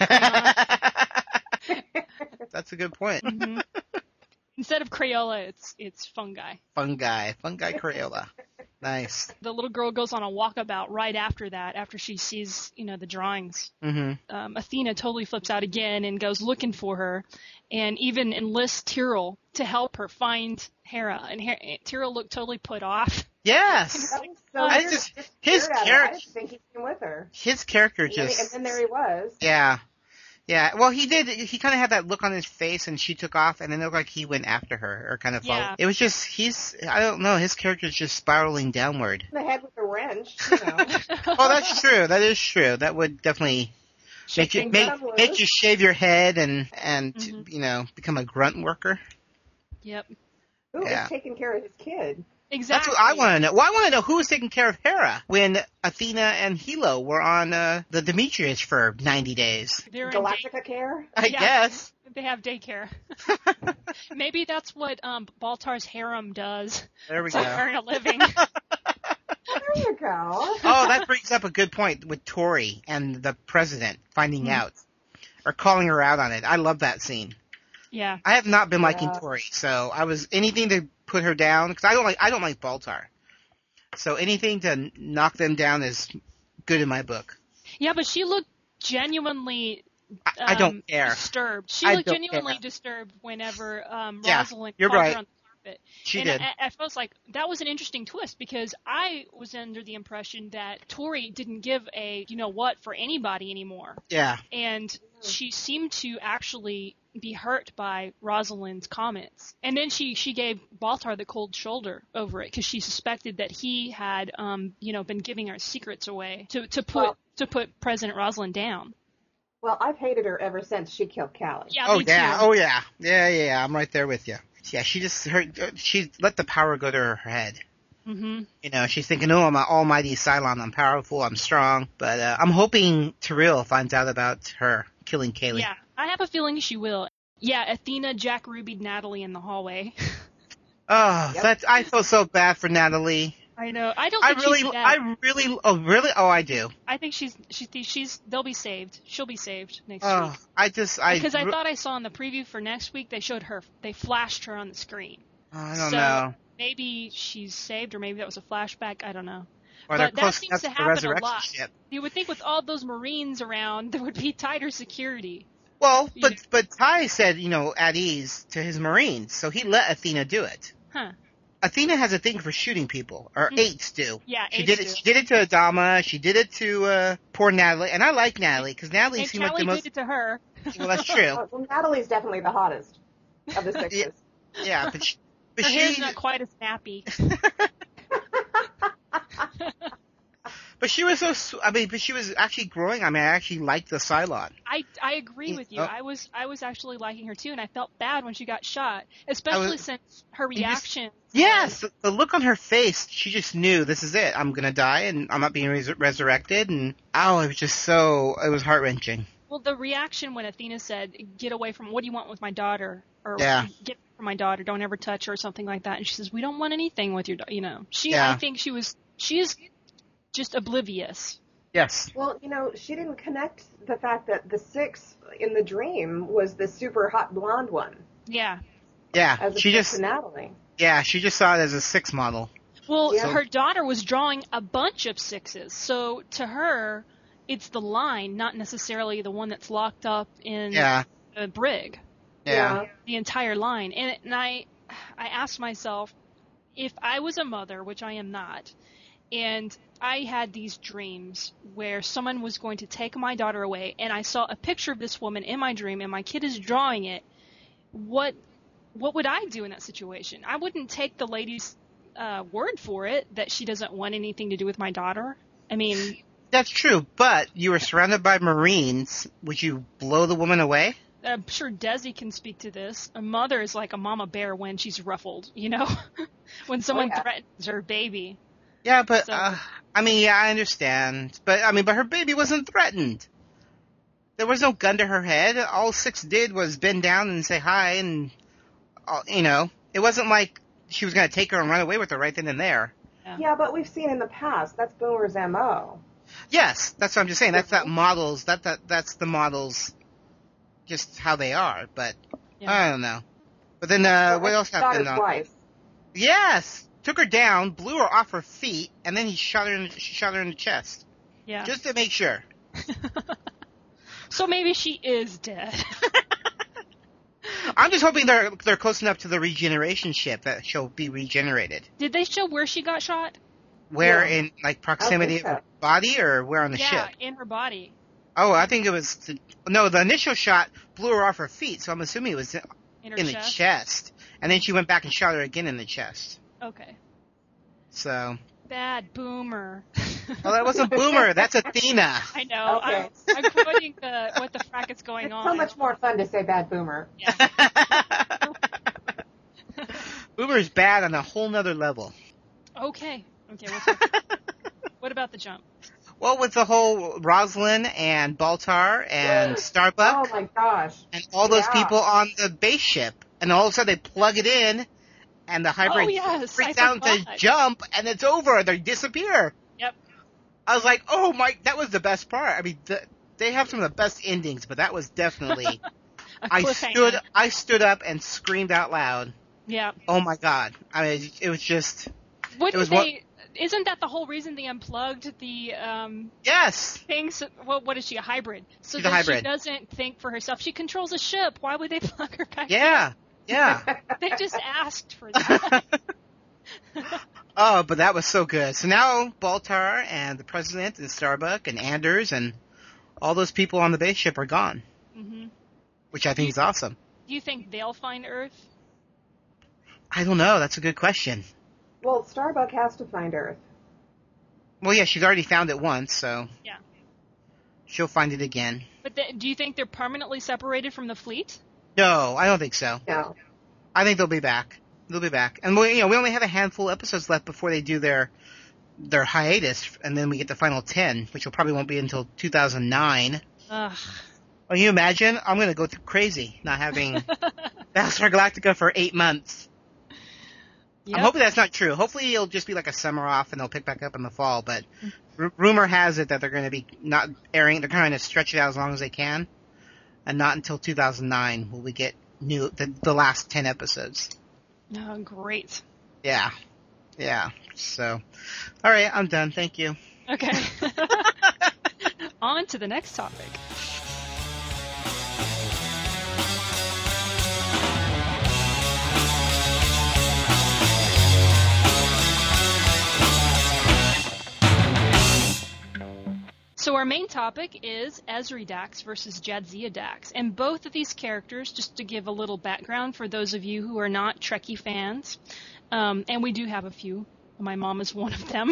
That's a good point. hmm Instead of Crayola, it's it's fungi. Fungi, fungi Crayola. Nice. The little girl goes on a walkabout right after that, after she sees, you know, the drawings. Mhm. Um, Athena totally flips out again and goes looking for her, and even enlists Tyrell to help her find Hera. And Her- Tyrell looked totally put off. Yes. That was so I weird. just- Just his stared at her. I character- didn't think he came with her. His character And then, just. and then there he was. Yeah. Yeah. Well, he did. He kind of had that look on his face, and she took off, and then it looked like he went after her, or kind of followed. Yeah. It was just he's. I don't know. His character's just spiraling downward. In the head with a wrench, you know. Oh, that's true. That is true. That would definitely make you things make up, Liz. make you shave your head and and Mhm. you know become a grunt worker. Yep. Who Yeah. is taking care of his kid? Exactly. That's what I want to know. Well, I want to know who was taking care of Hera when Athena and Hilo were on uh, the Demetrius for ninety days. They're in day- Galactica care? I Yeah. guess. They have daycare. Maybe that's what um, Baltar's harem does There we to go. earn a living. There you go. Oh, that brings up a good point with Tori and the president finding Mhm. out or calling her out on it. I love that scene. Yeah. I have not been liking Yeah. Tori, so I was anything to put her down because I don't like I don't like Baltar. So anything to knock them down is good in my book. Yeah, but she looked genuinely I, I um, don't care. disturbed. She I looked don't genuinely care. disturbed whenever um, Yeah, Rosalind you're called right. her on the carpet. She and did. I, I was like, that was an interesting twist because I was under the impression that Tori didn't give a you know what for anybody anymore. Yeah. And she seemed to actually be hurt by Rosalind's comments. And then she, she gave Baltar the cold shoulder over it because she suspected that he had, um, you know, been giving her secrets away to, to put Well- to put President Rosalind down. Well, I've hated her ever since she killed Callie. Yeah, Oh me yeah, too. oh yeah, yeah, yeah. yeah, I'm right there with you. Yeah, she just her she let the power go to her head. Mm-hmm. You know, she's thinking, "Oh, I'm an almighty Cylon. I'm powerful. I'm strong." But uh, I'm hoping Tyrell finds out about her killing Kaylee. Yeah, I have a feeling she will. Yeah, Athena Jack Rubied Natalie in the hallway. Oh, Yep. that's I feel so bad for Natalie. I know. I don't I think really, she's dead. I really, oh really, oh I do. I think she's she's she's they'll be saved. She'll be saved next Oh, week. I just, I, Because I re- thought I saw in the preview for next week they showed her, they flashed her on the screen. I don't so know. maybe she's saved, or maybe that was a flashback. I don't know. Or they're but that close seems enough to to the happen a resurrection lot. ship. You would think with all those Marines around, there would be tighter security. Well, You but know. but Ty said, you know, at ease to his Marines, so he let Athena do it. Huh. Athena has a thing for shooting people, or Mm. eights do. Yeah, She eights did it. do. She did it to Adama. She did it to uh, poor Natalie, and I like Natalie because Natalie And seemed like Callie the most. did it to her. Well, that's true. Uh, well, Natalie's definitely the hottest of the sixes. Yeah, but she, but Her hair's she, not quite as snappy. but she was so. s- I mean, but she was actually growing. I mean, I actually liked the Cylon. I, I agree with you. Oh. I was I was actually liking her too, and I felt bad when she got shot, especially was- since her You just- reaction. Yes, the, the look on her face. She just knew this is it. I'm gonna die, and I'm not being res- resurrected. And oh, it was just so. It was heart wrenching. Well, the reaction when Athena said, "Get away from what do you want with my daughter?" or Yeah. "Get away from my daughter, don't ever touch her," or something like that, and she says, "We don't want anything with your daughter." You know, she. Yeah. I think she was. She is just oblivious. Yes. Well, you know, she didn't connect the fact that the six in the dream was the super hot blonde one, Yeah. Yeah. as She opposed just. to Natalie. Yeah. She just saw it as a six model. Well, Yeah. her daughter was drawing a bunch of sixes, so to her, it's the line, not necessarily the one that's locked up in Yeah. a brig. Yeah. The entire line. And, and I, I asked myself, if I was a mother, which I am not, and I had these dreams where someone was going to take my daughter away, and I saw a picture of this woman in my dream, and my kid is drawing it, what, what would I do in that situation? I wouldn't take the lady's uh, word for it that she doesn't want anything to do with my daughter. I mean, That's true, but you were surrounded by Marines. Would you blow the woman away? I'm sure Desi can speak to this. A mother is like a mama bear when she's ruffled, you know? when someone Oh, yeah. threatens her baby. Yeah, but So- uh, I mean, yeah, I understand. But I mean, but her baby wasn't threatened. There was no gun to her head. All Six did was bend down and say hi, and uh, you know, it wasn't like she was gonna take her and run away with her right then and there. Yeah, but we've seen in the past, that's Boomer's M O. Yes, that's what I'm just saying. That's that models. That that that's the models, just how they are. But Yeah. I don't know. But then uh, what else happened? Daughter's on- wife. Yes, took her down, blew her off her feet, and then he shot her. In, shot her in the chest, Yeah. just to make sure. So maybe she is dead. I'm just hoping they're they're close enough to the regeneration ship that she'll be regenerated. Did they show where she got shot? Where Yeah. in like proximity of so. her body, or where on the yeah, ship? in her body. Oh, I think it was. The, no, the initial shot blew her off her feet, so I'm assuming it was in, In her in chest. the chest, and then she went back and shot her again in the chest. Okay. So, Bad Boomer. well, that wasn't Boomer. That's Athena. I know. Okay. I'm, I'm quoting the, what the frack is going It's on. so much more fun to say bad Boomer. Yeah. Boomer's bad on a whole nother level. Okay. Okay. We'll talk. What about the jump? Well, with the whole Rosalind and Baltar and Starbuck Oh my gosh. and all those Yeah. people on the base ship, and all of a sudden they plug it in, and the hybrid Oh, yes, freaks I out to forgot. jump, and it's over. They disappear. Yep. I was like, oh my, that was the best part. I mean, the, they have some of the best endings, but that was definitely. A I cliffhanger. stood, I stood up and screamed out loud. Yeah. Oh my god! I mean, it was just Wouldn't was they? one- Isn't that the whole reason they unplugged the um, yes. things? What, what is she? A hybrid. So She's a that hybrid. she doesn't think for herself. She controls a ship. Why would they plug her back? Yeah, yeah. in? They just asked for that. Oh, but that was so good. So now Baltar and the President and Starbuck and Anders and all those people on the base ship are gone. Mm-hmm. which I think is awesome. Do you think they'll find Earth? I don't know. That's a good question. Well, Starbuck has to find Earth. Well, yeah, she's already found it once, so Yeah. she'll find it again. But th- do you think they're permanently separated from the fleet? No, I don't think so. No. I think they'll be back. They'll be back, and we, you know, we only have a handful of episodes left before they do their their hiatus, and then we get the final ten, which will probably won't be until two thousand nine. Ugh. Can you imagine? I'm gonna go through crazy not having Battlestar Galactica for eight months. Yep. I'm hoping that's not true. Hopefully it'll just be like a summer off and they'll pick back up in the fall, but r- rumor has it that they're going to be not airing, they're trying to stretch it out as long as they can, and not until two thousand nine will we get new, the, the last ten episodes. Oh, great. Yeah. Yeah. So, alright, I'm done. Thank you. Okay. On to the next topic. So our main topic is Ezri Dax versus Jadzia Dax, and both of these characters, just to give a little background for those of you who are not Trekkie fans, um, and we do have a few, my mom is one of them,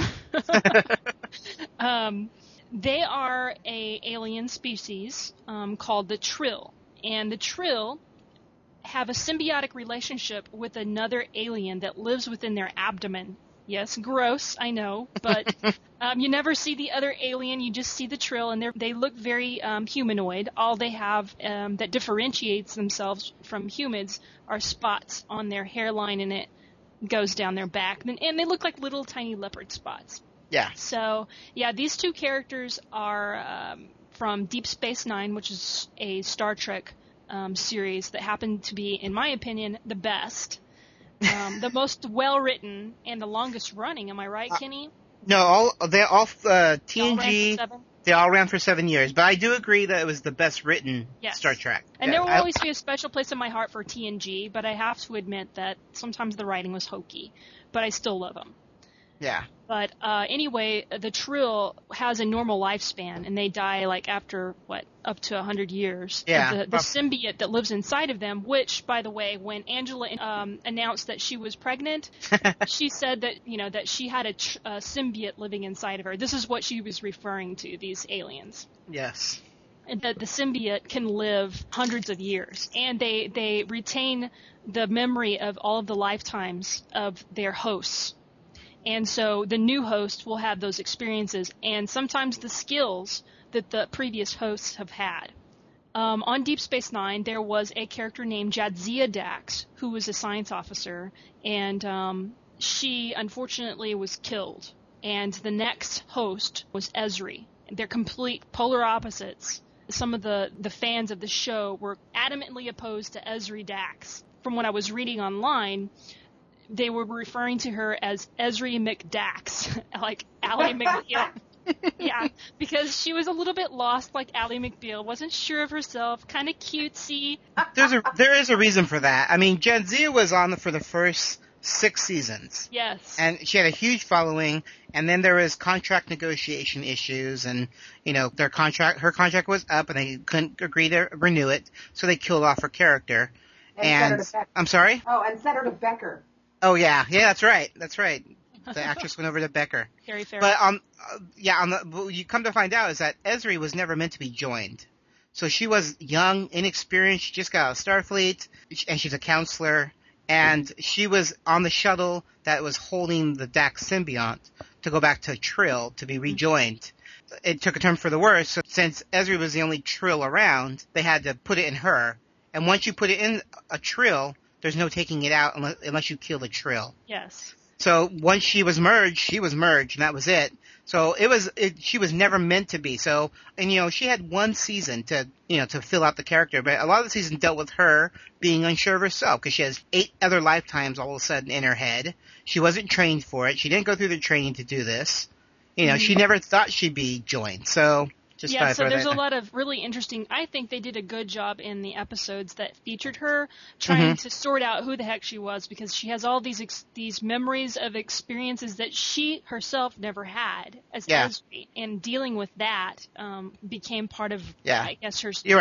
um, they are a alien species um, called the Trill, and the Trill have a symbiotic relationship with another alien that lives within their abdomen. Yes, gross, I know, but um, you never see the other alien, you just see the Trill, and they look very um, humanoid. All they have um, that differentiates themselves from humans are spots on their hairline, and it goes down their back, and, and they look like little tiny leopard spots. Yeah. So, yeah, these two characters are um, from Deep Space Nine, which is a Star Trek um, series that happened to be, in my opinion, the best. Um, the most well-written and the longest running. Am I right, Kenny? No, all they all uh, They all ran for T N G. seven? They all ran for seven years, but I do agree that it was the best written Yes. Star Trek. And Yeah, there will I- always be a special place in my heart for T N G, but I have to admit that sometimes the writing was hokey. But I still love them. yeah. But uh, anyway, the Trill has a normal lifespan, and they die like after what, up to a hundred years. Yeah, The, the prob- symbiote that lives inside of them, which, by the way, when Angela um, announced that she was pregnant, she said that you know that she had a, tr- a symbiote living inside of her. This is what she was referring to, these aliens. Yes. And that the symbiote can live hundreds of years, and they they retain the memory of all of the lifetimes of their hosts. And so the new host will have those experiences and sometimes the skills that the previous hosts have had. Um, on Deep Space Nine, there was a character named Jadzia Dax, who was a science officer, and um, she unfortunately was killed. And the next host was Ezri. They're complete polar opposites. Some of the, the fans of the show were adamantly opposed to Ezri Dax. From what I was reading online, they were referring to her as Ezri McDax, like Ally McBeal. Yeah, because she was a little bit lost like Ally McBeal, wasn't sure of herself, kind of cutesy. There's a there is a reason for that. I mean, Jadzia was on the, for the first six seasons. Yes. And she had a huge following, and then there was contract negotiation issues, and, you know, their contract, her contract was up, and they couldn't agree to renew it, so they killed off her character. And And, Senator Becker. I'm sorry? Oh, and Senator Becker. Oh, yeah, yeah, that's right, that's right. The actress went over to Becker. Carrie Farrell. But, um, uh, yeah, on the, what you come to find out is that Ezri was never meant to be joined. So she was young, inexperienced, she just got out of Starfleet, and she's a counselor, and she was on the shuttle that was holding the Dax symbiote to go back to Trill to be rejoined. It took a turn for the worse, so since Ezri was the only Trill around, they had to put it in her. And once you put it in a Trill, there's no taking it out unless, unless you kill the Trill. Yes. So once she was merged, she was merged, and that was it. So it was, it, she was never meant to be. So, and you know, she had one season to, you know, to fill out the character, but a lot of the season dealt with her being unsure of herself, because she has eight other lifetimes all of a sudden in her head. She wasn't trained for it. She didn't go through the training to do this. You know, mm-hmm. she never thought she'd be joined. So, just yeah, so there's that. a lot of really interesting, I think they did a good job in the episodes that featured her trying mm-hmm. to sort out who the heck she was, because she has all these ex- these memories of experiences that she herself never had as yeah. Ezri, and dealing with that um, became part of, yeah. I guess, her You're right.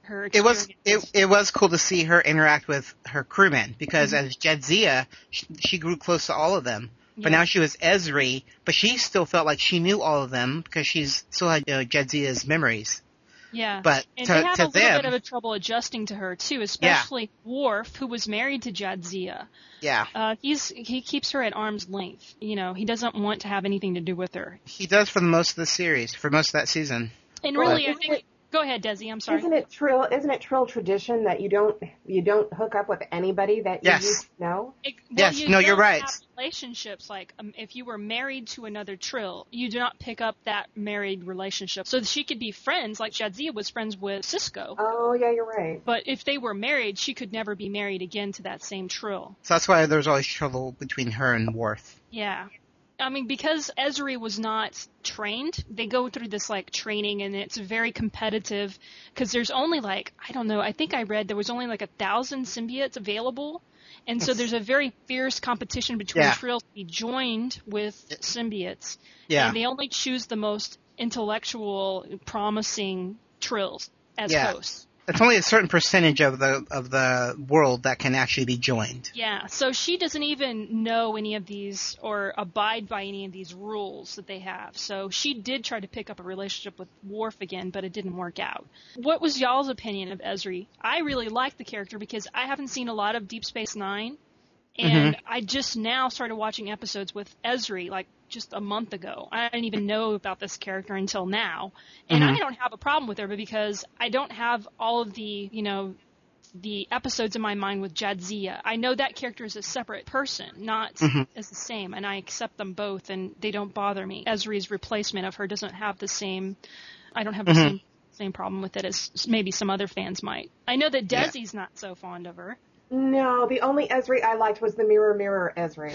her It was experiences. it, it was cool to see her interact with her crewmen because Mm-hmm. as Jadzia, she, she grew close to all of them. But Yeah. now she was Ezri, but she still felt like she knew all of them because she's still had you know, Jadzia's memories. Yeah, But and to, they had to a little them, bit of a trouble adjusting to her too, especially Worf, who was married to Jadzia. yeah, Uh, he's he keeps her at arm's length. You know, he doesn't want to have anything to do with her. he does for the most of the series, for most of that season. And Well, really, I isn't think. it- Go ahead, Desi. I'm sorry. Isn't it trill? Isn't it trill tradition that you don't you don't hook up with anybody that you Yes. used to know? It- well, Yes, you no, you're don't right. Have relationships like um, if you were married to another Trill, you do not pick up that married relationship. So she could be friends, like Jadzia was friends with Cisco. Oh yeah, you're right. But if they were married, she could never be married again to that same Trill. So that's why there's always trouble between her and Worf. Yeah. I mean, because Ezri was not trained, they go through this, like, training, and it's very competitive, because there's only, like, I don't know, I think I read there was only, like, a thousand symbiotes available, and so there's a very fierce competition between Yeah. Trills to be joined with symbiotes. Yeah. And they only choose the most intellectual, promising Trills as Yeah. hosts. It's only a certain percentage of the of the world that can actually be joined. Yeah, so she doesn't even know any of these or abide by any of these rules that they have. So she did try to pick up a relationship with Worf again, but it didn't work out. What was y'all's opinion of Ezri? I really like the character because I haven't seen a lot of Deep Space Nine, and I just now started watching episodes with Ezri, like just a month ago. I didn't even know about this character until now. And I don't have a problem with her, but because I don't have all of the, you know, the episodes in my mind with Jadzia. I know that character is a separate person, not as the same, and I accept them both, and they don't bother me. Ezri's replacement of her doesn't have the same, I don't have the same, same problem with it as maybe some other fans might. I know that Yeah. Desi's not so fond of her. No, the only Ezri I liked was the Mirror Mirror Ezri.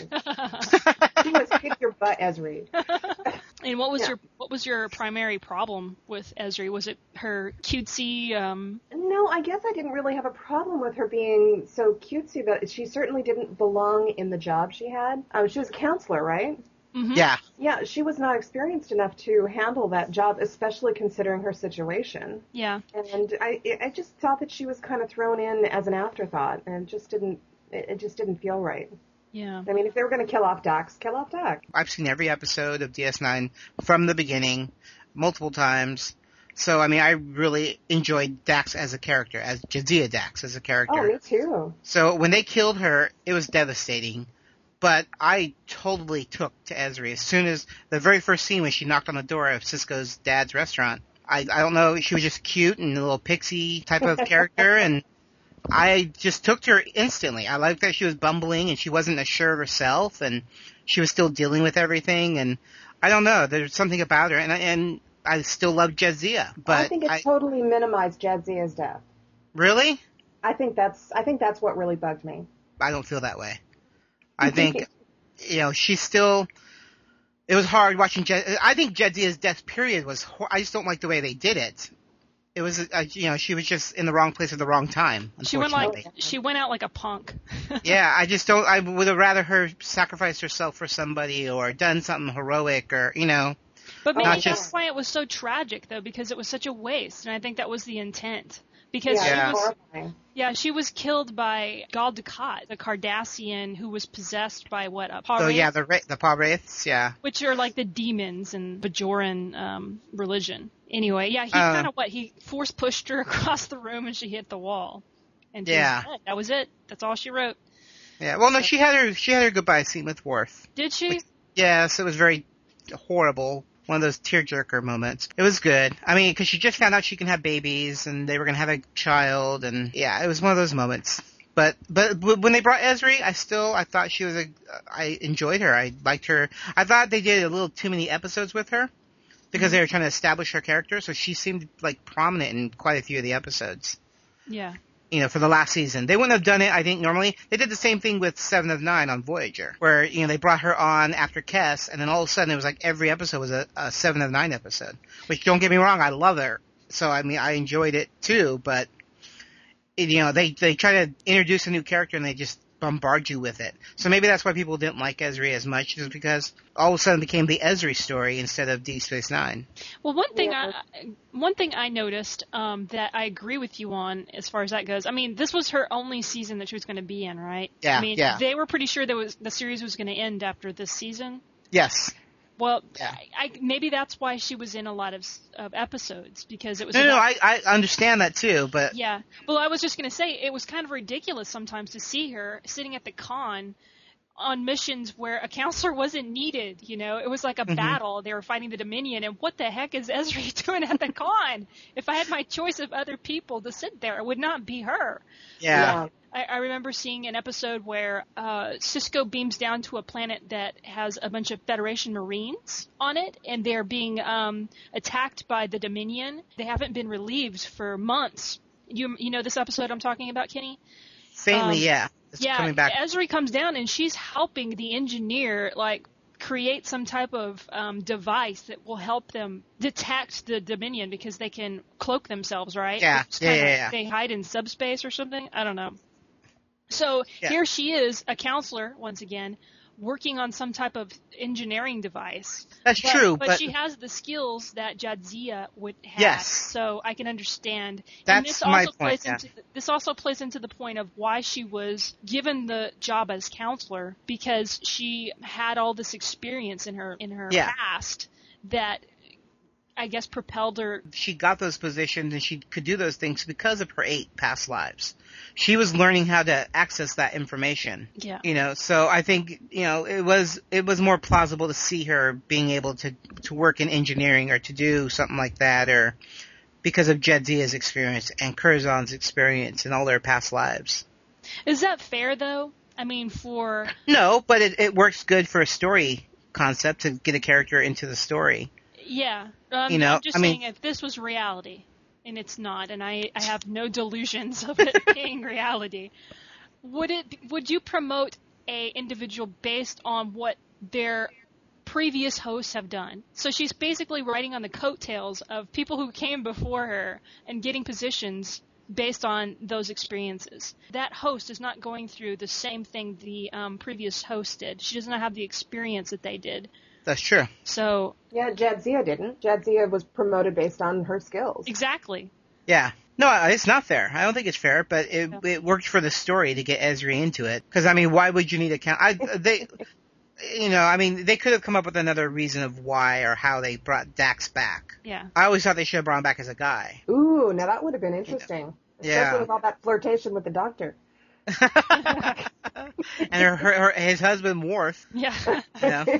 He was kick your butt Ezri. And what was Yeah. your what was your primary problem with Ezri? Was it her cutesy? Um, No, I guess I didn't really have a problem with her being so cutesy, but she certainly didn't belong in the job she had. Um, she was a counselor, right? Yeah. Yeah, she was not experienced enough to handle that job, especially considering her situation. yeah, And I, I just thought that she was kind of thrown in as an afterthought, and it just didn't, it it just didn't feel right. yeah. I mean, if they were going to kill off Dax, kill off Dax. I've seen every episode of D S nine from the beginning, multiple times. So, I mean, I really enjoyed Dax as a character, as Jadzia Dax as a character. Oh, me too. So when they killed her, it was devastating. But I totally took to Ezri as soon as the very first scene when she knocked on the door of Cisco's dad's restaurant. I, I don't know, she was just cute and a little pixie type of character, and I just took to her instantly. I liked that she was bumbling and she wasn't as sure of herself, and she was still dealing with everything. And I don't know, there's something about her, and and I still love Jadzia. But I think it totally minimized Jadzia's death. really, I think that's, I think that's what really bugged me. I don't feel that way. I think, you know, she's still. It was hard watching. Jed, I think Jadzia's death period was. Hor- I just don't like the way they did it. It was, uh, you know, she was just in the wrong place at the wrong time. She went like Unfortunately, she went out like a punk. yeah, I just don't. I would have rather her sacrificed herself for somebody or done something heroic or you know. But maybe Not that's just- why it was so tragic, though, because it was such a waste, and I think that was the intent. Because Yeah, she Yeah. it's was, horrifying. yeah, she was killed by Gul Dukat, the Cardassian who was possessed by what a Oh yeah, the Ra- the Paw Wraiths, yeah. which are like the demons in Bajoran um, religion. Anyway, yeah, he Uh. kind of what he force pushed her across the room, and she hit the wall. And she Yeah. was dead. That was it. That's all she wrote. Yeah. Well, no, she had her she had her goodbye scene with Worf. Did she? Yes, it was very horrible. One of those tearjerker moments. It was good. I mean, because she just found out she can have babies, and they were going to have a child, and yeah, it was one of those moments. But but w- when they brought Ezri, I still I thought she was a. I enjoyed her. I liked her. I thought they did a little too many episodes with her because they were trying to establish her character. So she seemed like prominent in quite a few of the episodes. Yeah. You know, for the last season. They wouldn't have done it, I think, normally. They did the same thing with Seven of Nine on Voyager, where, you know, they brought her on after Kes, and then all of a sudden it was like every episode was a, a Seven of Nine episode. Which, don't get me wrong, I love her. So, I mean, I enjoyed it too, but, it, you know, they, they try to introduce a new character and they just bombard you with it. So maybe that's why people didn't like Ezri as much, is because all of a sudden it became the Ezri story instead of Deep Space Nine. Well, one thing Yeah. I one thing I noticed um, that I agree with you on as far as that goes. I mean, this was her only season that she was going to be in, right? Yeah, I mean, yeah. they were pretty sure that was the series was going to end after this season. Yes. Well, Yeah. I, I, maybe that's why she was in a lot of, s- of episodes, because it was No, no, about, I, I understand that too, but yeah. Well, I was just going to say, it was kind of ridiculous sometimes to see her sitting at the con on missions where a counselor wasn't needed, you know? It was like a Mhm. battle. They were fighting the Dominion, and what the heck is Ezri doing at the con? If I had my choice of other people to sit there, it would not be her. yeah. I, I remember seeing an episode where uh, Cisco beams down to a planet that has a bunch of Federation Marines on it, and they're being um, attacked by the Dominion. They haven't been relieved for months. You you know this episode I'm talking about, Kenny? Faintly, Um, yeah. It's yeah, coming back. Ezri comes down and she's helping the engineer, like, create some type of um, device that will help them detect the Dominion because they can cloak themselves, right? Yeah, It's yeah, kinda- yeah, yeah. They hide in subspace or something. I don't know. So Yeah. here she is, a counselor, once again, working on some type of engineering device. That's But, true, but, but she has the skills that Jadzia would have. Yes. So I can understand. and That's this my also point, plays yeah. into the, this also plays into the point of why she was given the job as counselor, because she had all this experience in her in her Yeah. past that I guess propelled her. she got those positions and she could do those things because of her eight past lives. She was learning how to access that information. Yeah. You know, so I think, you know, it was it was more plausible to see her being able to to work in engineering or to do something like that, or because of Jadzia's experience and Curzon's experience in all their past lives. Is that fair though? I mean, for No, but it, it works good for a story concept to get a character into the story. yeah, um, You know, I'm just I mean- saying if this was reality, and it's not, and I, I have no delusions of it being reality. Would it? Would you promote a individual based on what their previous hosts have done? So she's basically riding on the coattails of people who came before her and getting positions based on those experiences. That host is not going through the same thing the um, previous host did. She does not have the experience that they did. That's true. So Yeah, Jadzia didn't. Jadzia was promoted based on her skills. exactly. Yeah. No, it's not fair. I don't think it's fair, but it Yeah. it worked for the story to get Ezri into it. Because I mean, why would you need a count? I they, you know, I mean, they could have come up with another reason of why or how they brought Dax back. Yeah. I always thought they should have brought him back as a guy. Ooh, now that would have been interesting. Especially Yeah. with all that flirtation with the doctor. And her, her, her his husband Worf. Yeah. You know?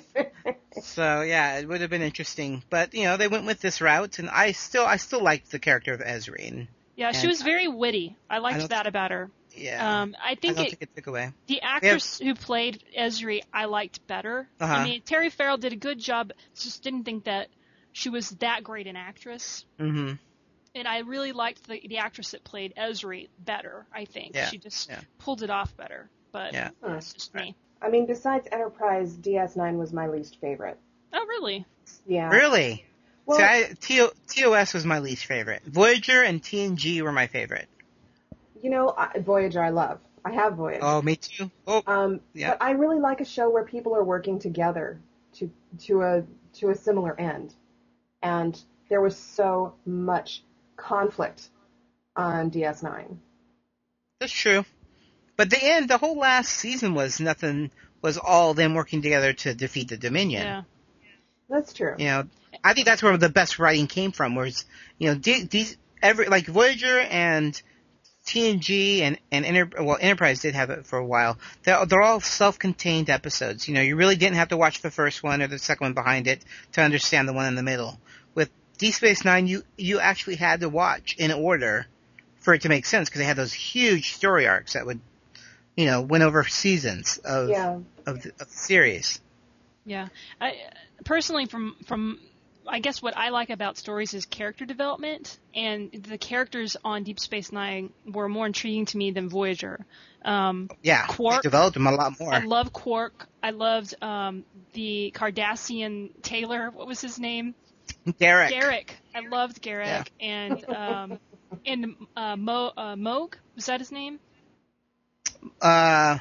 So yeah, it would have been interesting. But you know, they went with this route, and I still I still liked the character of Ezri. And Yeah, she And was very witty. I I liked don't- that about her. yeah, Um, I I think don't it, think it took away. the actress who played Ezri, I liked better. Uh-huh. I mean, Terry Farrell did a good job. Just didn't think that she was that great an actress. Mm-hmm. And I really liked the, the actress that played Ezri better, I think. Yeah, She just yeah. pulled it off better. But Yeah. that's just me. I mean, besides Enterprise, D S nine was my least favorite. Oh, really? Yeah. Really? Well, See, I, T O, T O S was my least favorite. Voyager and T N G were my favorite. you know, I, Voyager I love. I have Voyager. Oh, me too. Oh, Um, yeah. But I really like a show where people are working together to to a to a similar end, and there was so much conflict on D S nine. that's true. But the end, the whole last season was nothing. Was all them working together to defeat the Dominion. Yeah. That's true. You know, I think that's where the best writing came from. Was you know, D- these every like Voyager and T N G and and Enter- well, Enterprise did have it for a while. They're, they're all self-contained episodes. You know, you really didn't have to watch the first one or the second one behind it to understand the one in the middle. With Deep Space Nine, you you actually had to watch in order for it to make sense because they had those huge story arcs that would, you know, went over seasons of Yeah. of, the, of the series. Yeah. I personally, from from I guess what I like about stories is character development, and the characters on Deep Space Nine were more intriguing to me than Voyager. Um, Yeah, Quark. they developed them a lot more. I love Quark. I loved um, the Cardassian Taylor. What was his name? Derek. Garrick. I loved Garrick. And um, and uh, Mo uh, Moog, was that his name? Uh,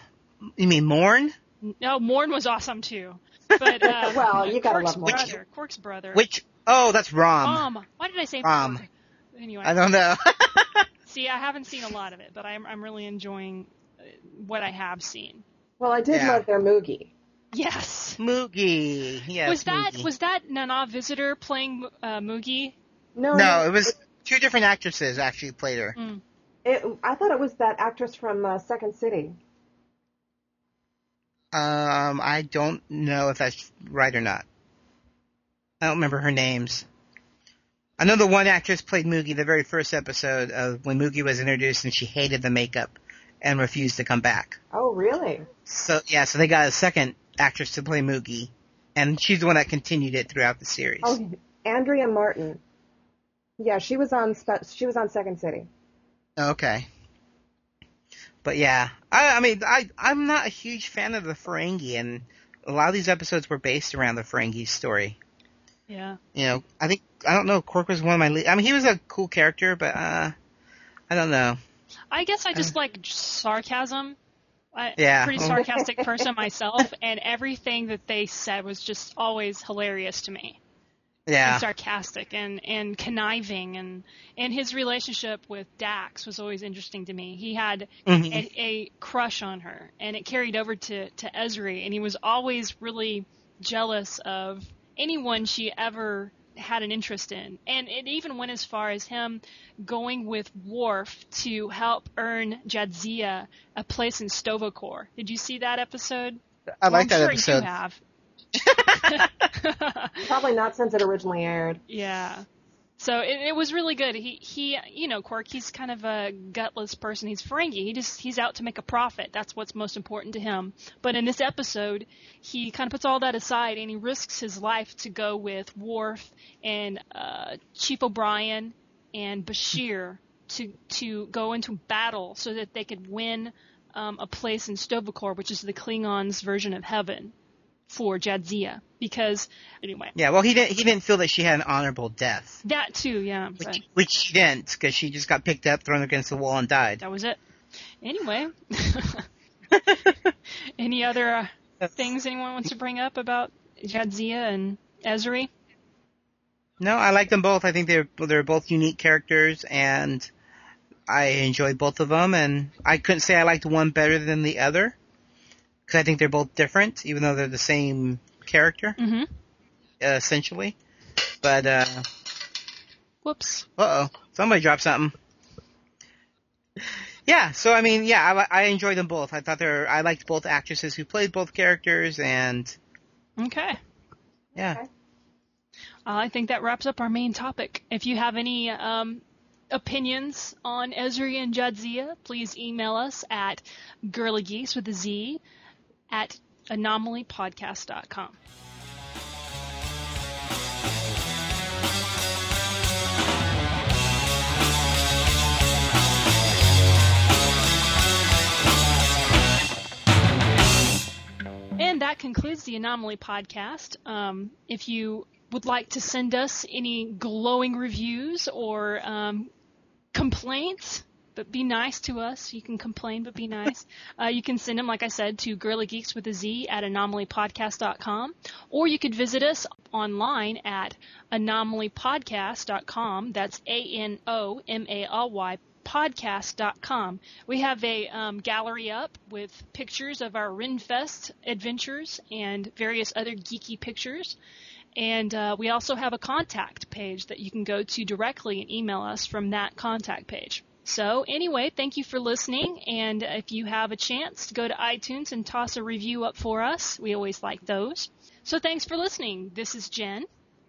You mean Morn? No, Morn was awesome too. But uh, Well, you gotta Quark's love Morn. brother. Quark's brother. Which? Oh, that's Rom. Rom. Why did I say Rom. brother? Anyway. I don't know. See, I haven't seen a lot of it, but I'm I'm really enjoying uh, what I have seen. Well, I did Yeah. love their Moogie. Yes. Moogie. Yes, was that Moogie. was that Nana Visitor playing uh, Moogie? No, No, it was two different actresses actually played her. Mm. It, I thought it was that actress from uh, Second City. Um, I don't know if that's right or not. I don't remember her names. I know the one actress played Moogie the very first episode of when Moogie was introduced, and she hated the makeup and refused to come back. Oh, really? So yeah, so they got a second actress to play Moogie, and she's the one that continued it throughout the series. Oh, Andrea Martin. Yeah, she was on. Spe- She was on Second City. Okay. But yeah, I, I mean, I, I'm not a huge fan of the Ferengi, and a lot of these episodes were based around the Ferengi story. Yeah. You know, I think, I don't know, Quark was one of my, le- I mean, he was a cool character, but, uh, I don't know. I guess I just like sarcasm. I, Yeah. Pretty sarcastic person myself, and everything that they said was just always hilarious to me. Yeah. And sarcastic and, and conniving, and and his relationship with Dax was always interesting to me. He had Mhm. a, a crush on her, and it carried over to, to Ezri, and he was always really jealous of anyone she ever had an interest in. And it even went as far as him going with Worf to help earn Jadzia a place in Sto-vo-kor. Did you see that episode? I like well, that I'm episode. sure you have. Probably not since it originally aired. Yeah. So it, it was really good. He, he, you know, Quark, he's kind of a gutless person. He's Ferengi. He just, he's out to make a profit. That's what's most important to him. But in this episode, he kind of puts all that aside, and he risks his life to go with Worf and uh, Chief O'Brien and Bashir to to go into battle so that they could win um, a place in Sto-vo-kor, which is the Klingons' version of heaven for Jadzia. Because, anyway. Yeah, well, he didn't, he didn't feel that she had an honorable death. That too, yeah. but- Which, which she didn't, because she just got picked up, thrown against the wall, and died. That was it. Anyway. Any other uh, things anyone wants to bring up about Jadzia and Ezri? No, I like them both. I think they're they're both unique characters, and I enjoyed both of them. And I couldn't say I liked one better than the other, because I think they're both different, even though they're the same character, Mm-hmm. uh, essentially. But uh, Whoops. uh oh, somebody dropped something. Yeah, so I mean, yeah, I, I enjoyed them both. I thought they're I liked both actresses who played both characters, and Okay. yeah. Okay. Uh, I think that wraps up our main topic. If you have any um, opinions on Ezri and Jadzia, please email us at girlygeeks with a Z at anomaly podcast dot com. And that concludes the Anomaly podcast. Um, if you would like to send us any glowing reviews or um, complaints, but be nice to us. You can complain, but be nice. uh, you can send them, like I said, to girlygeeks with a Z at anomaly podcast dot com, or you could visit us online at anomaly podcast dot com. That's A N O M A L Y podcast dot com. We have a um, gallery up with pictures of our Rinfest adventures and various other geeky pictures. And uh, we also have a contact page that you can go to directly and email us from that contact page. So anyway, thank you for listening. And if you have a chance to go to iTunes and toss a review up for us, we always like those. So thanks for listening. This is Jen.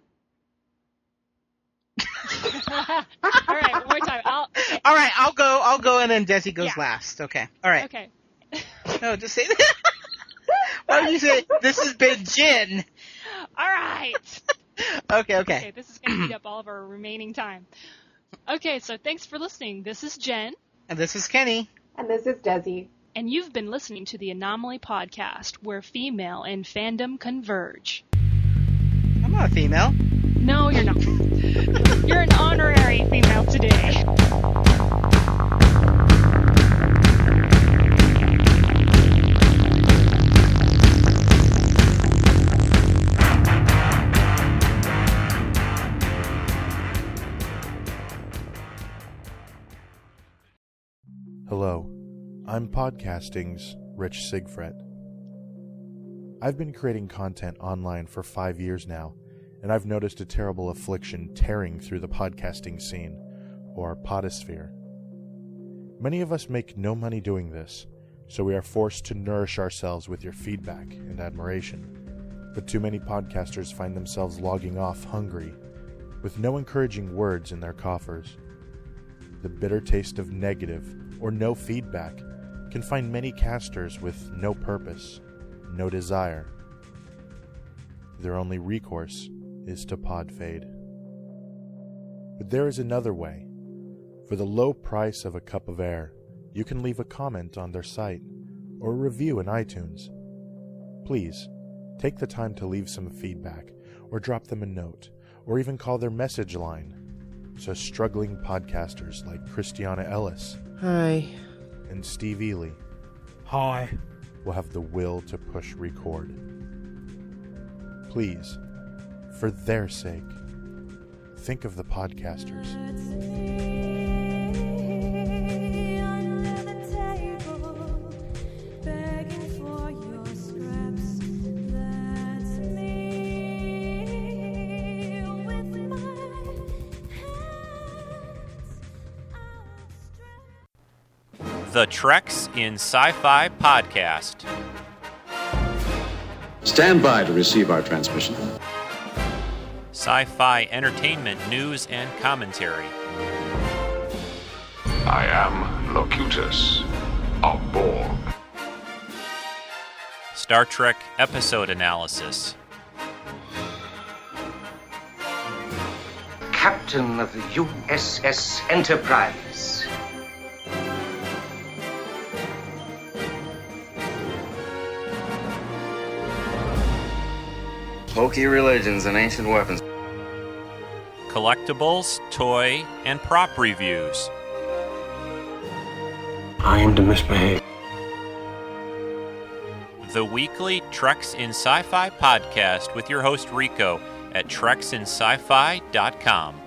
All right, one more time. I'll, okay. All right, I'll go. I'll go, and then Desi goes Yeah. last. Okay. All right. Okay. No, just say that. Why would you say this has been Jen? All right. Okay. Okay. Okay, this is going to eat up all of our remaining time. Okay, so thanks for listening. This is Jen. And this is Kenny. And this is Desi. And you've been listening to the Anomaly Podcast, where female and fandom converge. I'm not a female. No, you're not. You're an honorary female today. I'm podcasting's Rich Sigfret. I've been creating content online for five years now, and I've noticed a terrible affliction tearing through the podcasting scene, or podosphere. Many of us make no money doing this, so we are forced to nourish ourselves with your feedback and admiration. But too many podcasters find themselves logging off hungry, with no encouraging words in their coffers. The bitter taste of negative or no feedback can find many casters with no purpose, no desire. Their only recourse is to podfade. But there is another way. For the low price of a cup of air, you can leave a comment on their site or a review in iTunes. Please, take the time to leave some feedback or drop them a note or even call their message line so struggling podcasters like Christiana Ellis Hi. and Steve Ely Hi. will have the will to push record. Please, for their sake, think of the podcasters. The Treks in Sci-Fi Podcast. Stand by to receive our transmission. Sci-fi entertainment news and commentary. I am Locutus of Borg. Star Trek episode analysis. Captain of the U S S Enterprise. Hokey religions and ancient weapons. Collectibles, toy, and prop reviews. I am to misbehave. The weekly Treks in Sci-Fi podcast with your host Rico at treks in sci fi dot com.